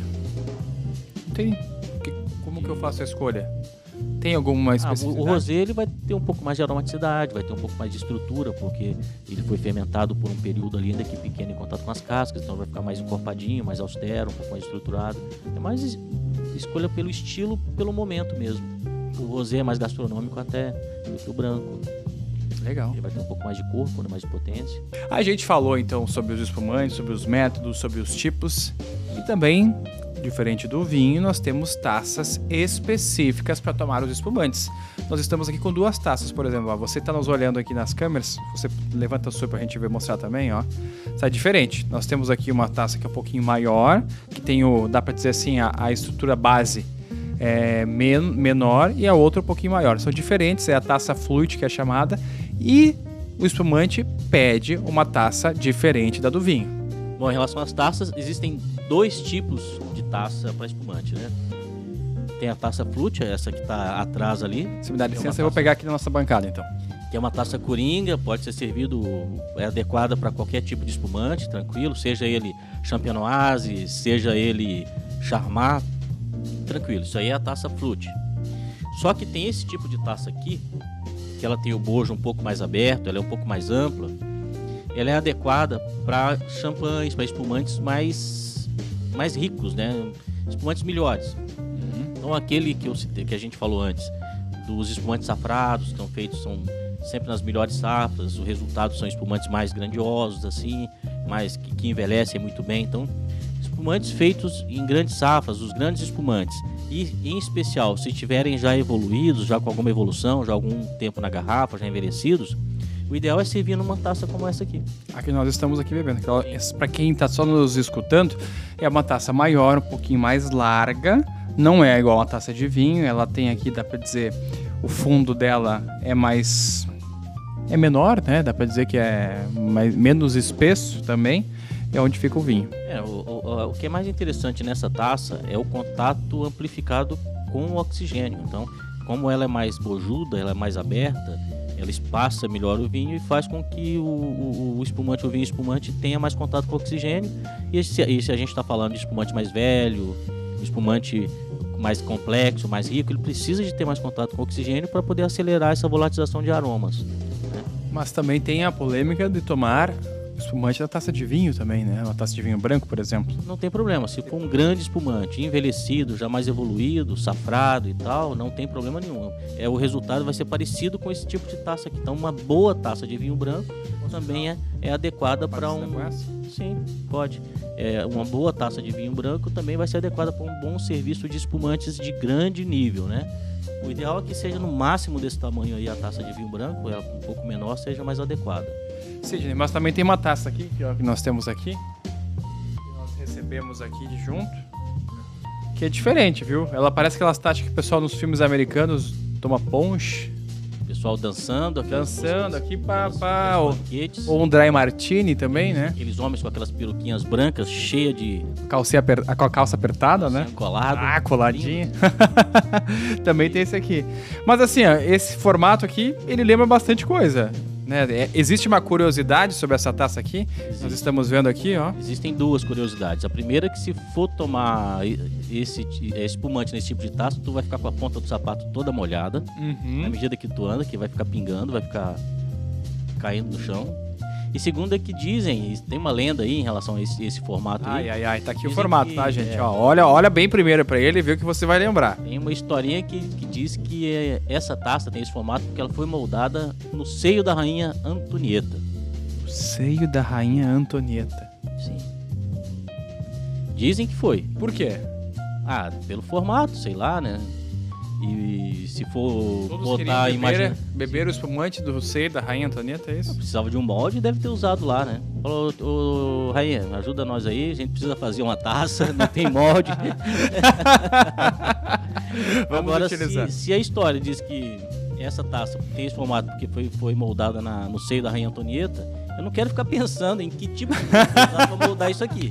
Tem, que, como que eu faço a escolha? Tem alguma especificidade? Ah, o, o rosé ele vai ter um pouco mais de aromaticidade, vai ter um pouco mais de estrutura, porque ele foi fermentado por um período ali ainda que pequeno em contato com as cascas, então vai ficar mais encorpadinho, mais austero, um pouco mais estruturado. É mais es- escolha pelo estilo, pelo momento mesmo. O rosé é mais gastronômico até do que o branco. Legal. Ele vai ter um pouco mais de corpo, né, mais de potência. A gente falou então sobre os espumantes, sobre os métodos, sobre os tipos e também, diferente do vinho, nós temos taças específicas para tomar os espumantes. Nós estamos aqui com duas taças, por exemplo. Ó, você está nos olhando aqui nas câmeras, você levanta a sua para a gente ver, mostrar também, ó. Sai diferente. Nós temos aqui uma taça que é um pouquinho maior, que tem o, dá para dizer assim, a, a estrutura base é men- menor e a outra um pouquinho maior. São diferentes, é a taça fluid que é chamada, e o espumante pede uma taça diferente da do vinho. Bom, em relação às taças, existem dois tipos de taça para espumante, né? Tem a taça flute, essa que está atrás ali. Se me dá licença, taça... eu vou pegar aqui na nossa bancada, então. Que é uma taça coringa, pode ser servido, é adequada para qualquer tipo de espumante, tranquilo, seja ele champenoise, seja ele charmat, tranquilo. Isso aí é a taça flute. Só que tem esse tipo de taça aqui, que ela tem o bojo um pouco mais aberto, ela é um pouco mais ampla. Ela é adequada para champanhes, para espumantes mais, mais ricos, né? Espumantes melhores. Uhum. Então aquele que, eu citei, que a gente falou antes, dos espumantes safrados, que estão feitos, são sempre nas melhores safras, o resultado são espumantes mais grandiosos, assim, mais, que, que envelhecem muito bem. Então espumantes feitos em grandes safras, os grandes espumantes. E, em especial, se estiverem já evoluídos, já com alguma evolução, já algum tempo na garrafa, já envelhecidos, o ideal é servir numa taça como essa aqui. Aqui nós estamos aqui bebendo. Para quem está só nos escutando, é uma taça maior, um pouquinho mais larga. Não é igual uma taça de vinho. Ela tem aqui, dá para dizer, o fundo dela é mais... é menor, né? Dá para dizer que é mais, menos espesso também. É onde fica o vinho. É, o, o, o que é mais interessante nessa taça é o contato amplificado com o oxigênio. Então, como ela é mais bojuda, ela é mais aberta, ela espaça melhor o vinho e faz com que o, o, o espumante, o vinho espumante tenha mais contato com o oxigênio. E se, e se a gente está falando de espumante mais velho, espumante mais complexo, mais rico, ele precisa de ter mais contato com o oxigênio para poder acelerar essa volatilização de aromas, né? Mas também tem a polêmica de tomar espumante da taça de vinho também, né? Uma taça de vinho branco, por exemplo. Não tem problema. Se for um grande espumante, envelhecido, já mais evoluído, safrado e tal, não tem problema nenhum. É, o resultado vai ser parecido com esse tipo de taça aqui. Então, uma boa taça de vinho branco também é, é adequada para um... Sim, pode. É, uma boa taça de vinho branco também vai ser adequada para um bom serviço de espumantes de grande nível, né? O ideal é que seja no máximo desse tamanho aí a taça de vinho branco, ela um pouco menor seja mais adequada. Sidney, mas também tem uma taça aqui, que, ó, que nós temos aqui, que nós recebemos aqui de junto, que é diferente, viu? Ela parece aquelas taças que o pessoal nos filmes americanos toma ponche. Pessoal dançando, dançando aqui para pá, ou, banquetes. Ou um dry martini também, né? Aqueles homens com aquelas peruquinhas brancas cheias de calcinha aper... com a calça apertada, né? Colado. Ah, coladinha. Também tem esse aqui. Mas assim, ó, esse formato aqui, ele lembra bastante coisa, né? É, existe uma curiosidade sobre essa taça aqui. Existe. Nós estamos vendo aqui, ó. Existem duas curiosidades. A primeira é que se for tomar esse espumante nesse tipo de taça, tu vai ficar com a ponta do sapato toda molhada. Uhum. Na medida que tu anda, que vai ficar pingando, vai ficar caindo no chão. E segundo é que dizem, tem uma lenda aí em relação a esse, esse formato ai, aí. Ai, ai, ai, tá aqui dizem o formato, que, tá, gente? É, ó, olha, olha bem primeiro pra ele e vê o que você vai lembrar. Tem uma historinha que, que diz que é, essa taça tem esse formato porque ela foi moldada no seio da rainha Antonieta. O seio da rainha Antonieta? Sim. Dizem que foi. Por quê? Ah, pelo formato, sei lá, né? E se for todos botar a imagem... beber o espumante do seio da rainha Antonieta, é isso? Precisava de um molde e deve ter usado lá, né? Falou, ô, rainha, ajuda nós aí, a gente precisa fazer uma taça, não tem molde. Vamos Agora, utilizar. Se, se a história diz que essa taça tem esse formato porque foi, foi moldada na, no seio da rainha Antonieta, eu não quero ficar pensando em que tipo de coisa pra moldar isso aqui.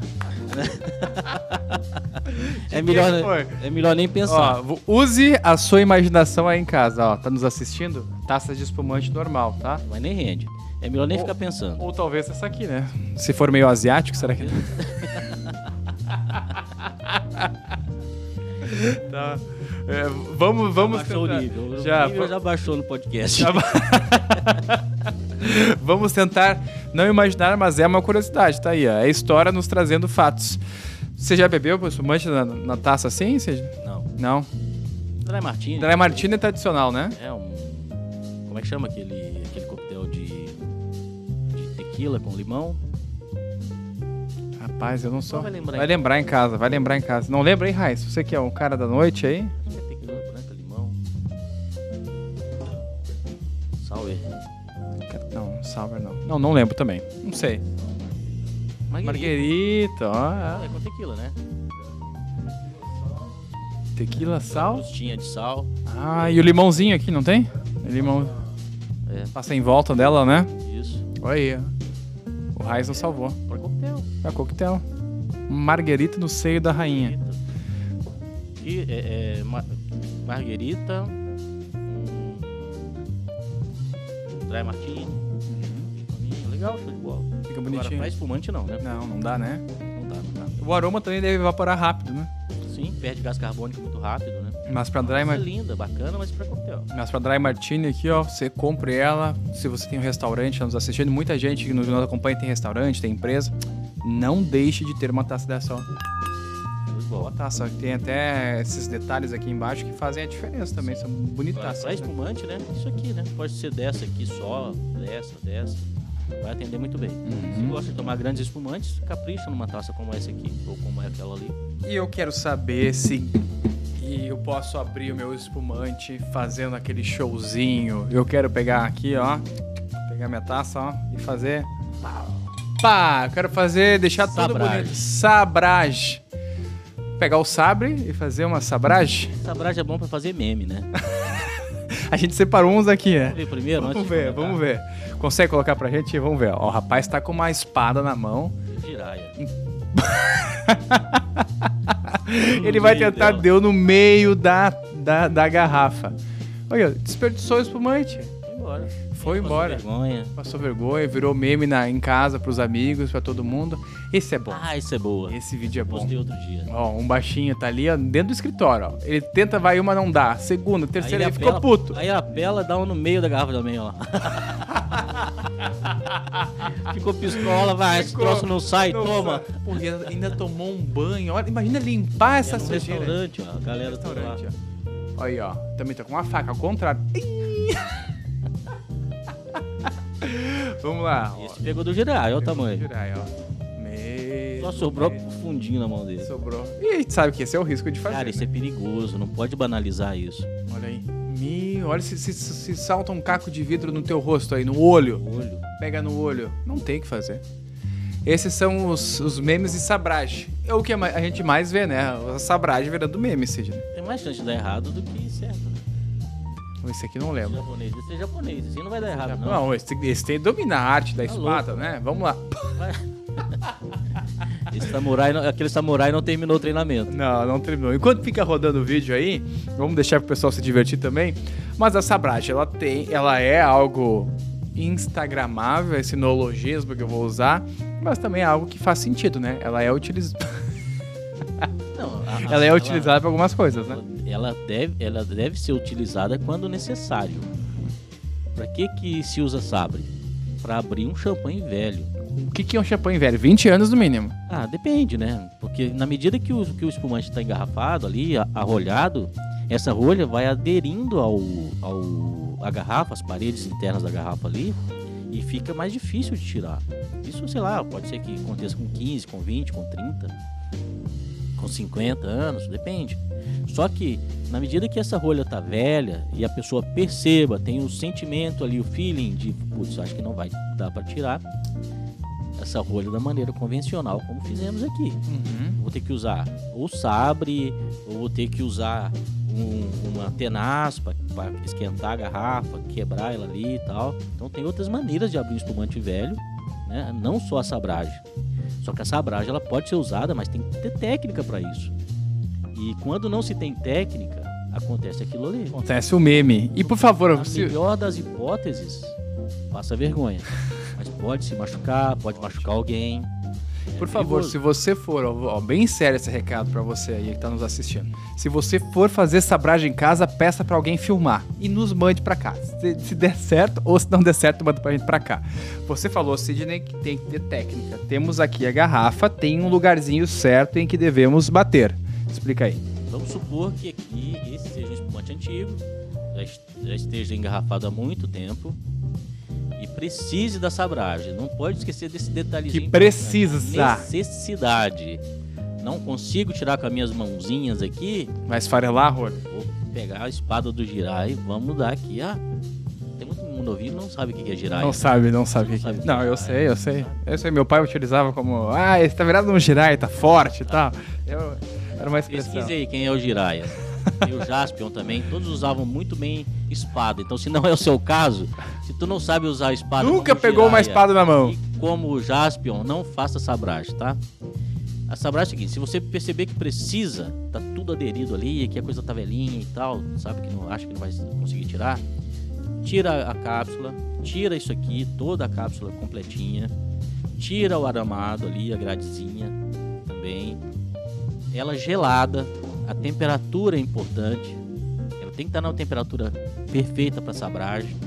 É melhor, é melhor nem pensar. Ó, use a sua imaginação aí em casa, ó. Tá nos assistindo? Taça de espumante normal, tá? Mas nem rende. É melhor nem ou, ficar pensando. Ou talvez essa aqui, né? Se for meio asiático, será que... Tá. É, vamos, vamos já baixou tentar... o nível. Já, o nível já baixou no podcast. Já... Vamos tentar não imaginar, mas é uma curiosidade, tá aí, ó. É a história nos trazendo fatos. Você já bebeu espumante na, na taça assim? Você... Não. Não? Dry Martini. Dry Martini é tradicional, né? É um... Como é que chama aquele, aquele coquetel de, de tequila com limão? Rapaz, eu não sou... Vai lembrar, vai lembrar em casa, vai lembrar em casa. Não lembra aí, Raiz? Você que é um cara da noite aí? Acho que é tequila branca, limão. Sour. Não, sour não. Não, não lembro também. Não sei. Marguerita, ó. É com tequila, né? Tequila, sal? Crostinha de sal. Ah, e o limãozinho aqui, não tem? O limão. É. Passa em volta dela, né? Isso. Olha aí, ó. O Raiz não salvou. Pra coquetel. Pra coquetel. Marguerita no seio da rainha. E é, é ma Marguerita. Um, Dry Martini. Uhum. Legal, show de bola. Fica bonitinho. Agora, pra espumante não, né? Não, não dá, né? Não dá, não dá. O aroma também deve evaporar rápido, né? Sim, perde gás carbônico muito rápido, né? Mas pra Dry Martini... linda, bacana, mas pra coquetel. Mas pra Dry Martini aqui, ó, você compre ela. Se você tem um restaurante nos assistindo, muita gente que nos acompanha tem restaurante, tem empresa. Não deixe de ter uma taça dessa, ó. Boa taça. Tem até esses detalhes aqui embaixo que fazem a diferença também. São bonitas. Pra espumante, né? Isso aqui, né? Pode ser dessa aqui só, dessa, dessa. vai atender muito bem. Uhum. Se gosta de tomar grandes espumantes, capricha numa taça como essa aqui, ou como é aquela ali. E eu quero saber se e eu posso abrir o meu espumante fazendo aquele showzinho. Eu quero pegar aqui, ó, pegar minha taça, ó, e fazer... Pá! Eu quero fazer, deixar tudo Sabrage. bonito. Sabrage. Pegar o sabre e fazer uma sabrage. Sabrage é bom pra fazer meme, né? A gente separou uns aqui, né? Vamos ver primeiro? Vamos antes de ver, comentar? vamos ver. Consegue colocar pra gente? Vamos ver. Ó, o rapaz tá com uma espada na mão. Giraia. Ele vai meio tentar dela. deu no meio da, da, da garrafa. Olha, desperdiçou o espumante. Foi embora. Foi Passou embora. vergonha. Passou vergonha, virou meme na, em casa pros amigos, pra todo mundo. Esse é bom. Ah, isso é boa. Esse vídeo é bom. Postei outro dia. Ó, um baixinho tá ali, ó, dentro do escritório, ó. Ele tenta, vai uma, não dá. Segunda, terceira, Aí ele ficou apela- puto. Aí a pela dá um no meio da garrafa também, ó. Ficou pistola, vai, esse Ficou- troço não sai, não toma. sai. Pô, e ainda tomou um banho. Olha, imagina limpar essa É no sujeira. restaurante, ó. A galera tá lá. Restaurante, ó. Aí, ó. Também tá com uma faca, ao contrário. Ih! Vamos lá. ó. Esse pegou do Jirai, olha o tamanho. Girai, ó. Meu Só sobrou Deus. fundinho na mão dele. Sobrou. E a gente sabe que esse é o risco de fazer. Cara, isso né? é perigoso, não pode banalizar isso. Olha aí. Meu, olha se, se, se salta um caco de vidro no teu rosto aí, no olho. O olho. Pega no olho. Não tem o que fazer. Esses são os, os memes de sabrage. É o que a ma- a gente mais vê, né? A sabrage virando meme, Sidney. Tem mais chance de dar errado do que certo. Né? Esse aqui não lembro. Japonês. Esse é japonês, assim não vai dar errado, não. Não, esse, esse tem domina a arte da Tá espada, louco. né? Vamos lá. Vai. Esse samurai, não- aquele samurai não terminou o treinamento. Não, não terminou. Enquanto fica rodando o vídeo aí, vamos deixar pro pessoal se divertir também. Mas a sabrage, ela tem, ela é algo instagramável, esse neologismo que eu vou usar, mas também é algo que faz sentido, né? Ela é utilizada. Não, a- a- Ela é utilizada para algumas coisas, né? Ela deve, ela deve ser utilizada quando necessário. Pra que que se usa sabre? Pra abrir um champanhe velho. O que, que é um champanhe velho? vinte anos no mínimo. Ah, depende, né? Porque na medida que o, que o espumante está engarrafado ali, a- arrolhado, essa rolha vai aderindo ao, ao a garrafa, as paredes internas da garrafa ali, e fica mais difícil de tirar. Isso, sei lá, pode ser que aconteça com quinze, com vinte, com trinta, com cinquenta anos, depende. Só que, na medida que essa rolha tá velha e a pessoa perceba, tem o sentimento ali, o feeling de, putz, acho que não vai dar para tirar essa rolha da maneira convencional, como fizemos aqui. Uhum. Vou ter que usar ou sabre, ou vou ter que usar um, uma tenaz para esquentar a garrafa, quebrar ela ali e tal. Então tem outras maneiras de abrir um espumante velho, né? Não só a sabragem. Só que a sabragem ela pode ser usada, mas tem que ter técnica para isso. E quando não se tem técnica, acontece aquilo ali. Acontece o meme. E por favor, Na se... melhor das hipóteses, passa vergonha. Mas pode se machucar, pode machucar alguém. É Por favor, perigoso. se você for, ó, ó, bem sério esse recado pra você aí que tá nos assistindo. Se você for fazer sabragem em casa, peça pra alguém filmar e nos mande pra cá. Se, se der certo ou se não der certo, manda pra gente pra cá. Você falou, Sidney, que tem que ter técnica. Temos aqui a garrafa, tem um lugarzinho certo em que devemos bater. Explica aí. Vamos supor que aqui esse seja um espumante antigo, já est- já esteja engarrafado há muito tempo e precise da sabragem. Não pode esquecer desse detalhezinho. Que importante. precisa. Necessidade. Não consigo tirar com as minhas mãozinhas aqui. Vai esfarelar, Rony? Vou pegar a espada do Jirai e vamos dar aqui. Ah, tem muito mundo ouvindo e não sabe o que é Jirai. Não sabe, não sabe o Não que sabe que o é. que Não, é eu Jirai, sei, eu não sei. sabe. Eu sei, meu pai utilizava como, ah, esse tá virado num girai, tá forte e tal. Eu, era uma expressão. Pesquise aí quem é o Jiraiya. E o Jaspion também, todos usavam muito bem espada. Então, se não é o seu caso, se tu não sabe usar a espada Nunca como o pegou uma Jiraiya espada na mão. e como o Jaspion, não faça sabragem, tá? A sabragem é o seguinte, se você perceber que precisa, tá tudo aderido ali, que a coisa tá velhinha e tal, sabe que não acha que não vai conseguir tirar, tira a cápsula, tira isso aqui, toda a cápsula completinha, tira o aramado ali, a gradezinha também, ela gelada, a temperatura é importante, ela tem que estar na temperatura perfeita para sabragem,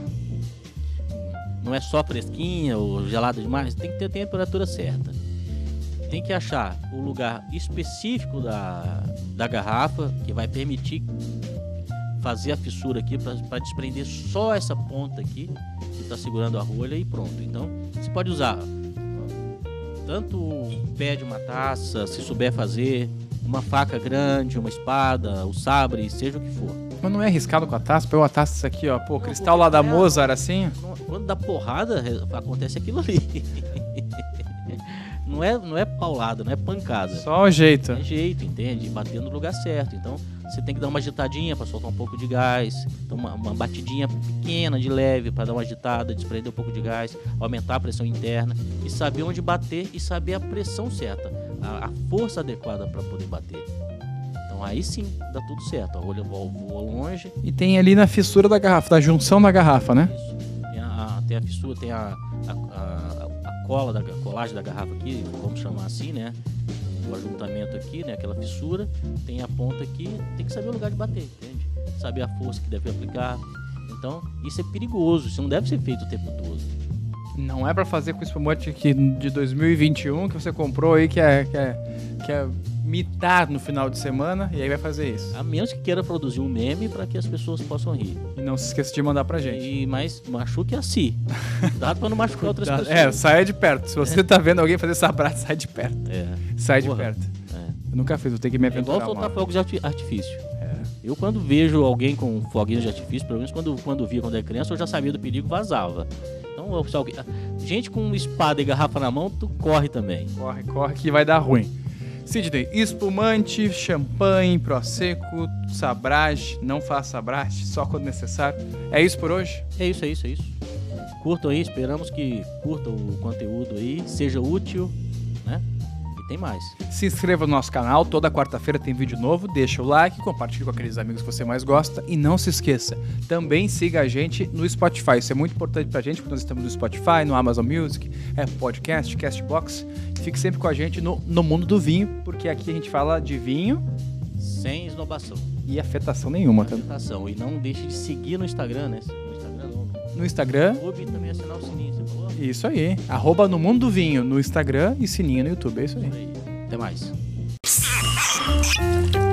não é só fresquinha ou gelada demais, tem que ter a temperatura certa. Tem que achar o lugar específico da, da garrafa que vai permitir fazer a fissura aqui para desprender só essa ponta aqui que está segurando a rolha e pronto. Então, você pode usar tanto o pé de uma taça, se souber fazer, uma faca grande, uma espada, o sabre, seja o que for. Mas não é arriscado com a taça? Pegou a taça isso aqui, ó. Pô, não, cristal lá da é, Mozart, assim. Quando dá porrada, acontece aquilo ali. Não é, não é paulada, não é pancada. Só o jeito. É jeito, entende? Bater no lugar certo. Então, você tem que dar uma agitadinha para soltar um pouco de gás. Então, uma, uma batidinha pequena, de leve, para dar uma agitada, desprender um pouco de gás, aumentar a pressão interna e saber onde bater e saber a pressão certa, a, a força adequada para poder bater. Então, aí sim, dá tudo certo. A rolha voa longe. E tem ali na fissura da garrafa, da junção da garrafa, né? Isso. Tem a, tem a fissura, tem a, a, a cola da colagem da garrafa aqui, vamos chamar assim, né? O ajuntamento aqui, né? Aquela fissura, tem a ponta aqui, tem que saber o lugar de bater, entende? Saber a força que deve aplicar. Então, isso é perigoso, isso não deve ser feito o tempo todo. Não é pra fazer com o espumante que de dois mil e vinte e um que você comprou aí, que é, que é, que é mitar no final de semana, e aí vai fazer isso. A menos que queira produzir um meme para que as pessoas possam rir. E não se esqueça de mandar pra gente. E, mas machuque a si. Cuidado pra não machucar outras pessoas. É, saia de perto. Se você é. tá vendo alguém fazer essa braça, sai de perto. É. Sai Porra. de perto. É. Eu nunca fiz, vou ter que me aventurar. É igual soltar fogos de artifício. É. Eu, quando vejo alguém com foguinhos de artifício, pelo menos quando, quando via quando era criança, eu já sabia do perigo, vazava. Então, se alguém, gente com espada e garrafa na mão, tu corre também. Corre, corre que vai dar ruim. Sidney, espumante, champanhe, prosecco, sabrage, não faça sabrage, só quando necessário. É isso por hoje? É isso, é isso, é isso. Curtam aí, esperamos que curtam o conteúdo aí, seja útil, né? E tem mais. Se inscreva no nosso canal, toda quarta-feira tem vídeo novo, deixa o like, compartilhe com aqueles amigos que você mais gosta e não se esqueça, também siga a gente no Spotify, isso é muito importante pra gente, porque nós estamos no Spotify, no Amazon Music, Apple Podcast, Castbox. Fique sempre com a gente no, no Mundo do Vinho, porque aqui a gente fala de vinho sem esnobação e afetação nenhuma. Sem afetação. E não deixe de seguir no Instagram, né? No Instagram não. No Instagram. No YouTube também assinar o sininho, você falou? Isso aí. Arroba no Mundo do Vinho no Instagram e sininho no YouTube. É isso aí. Até mais.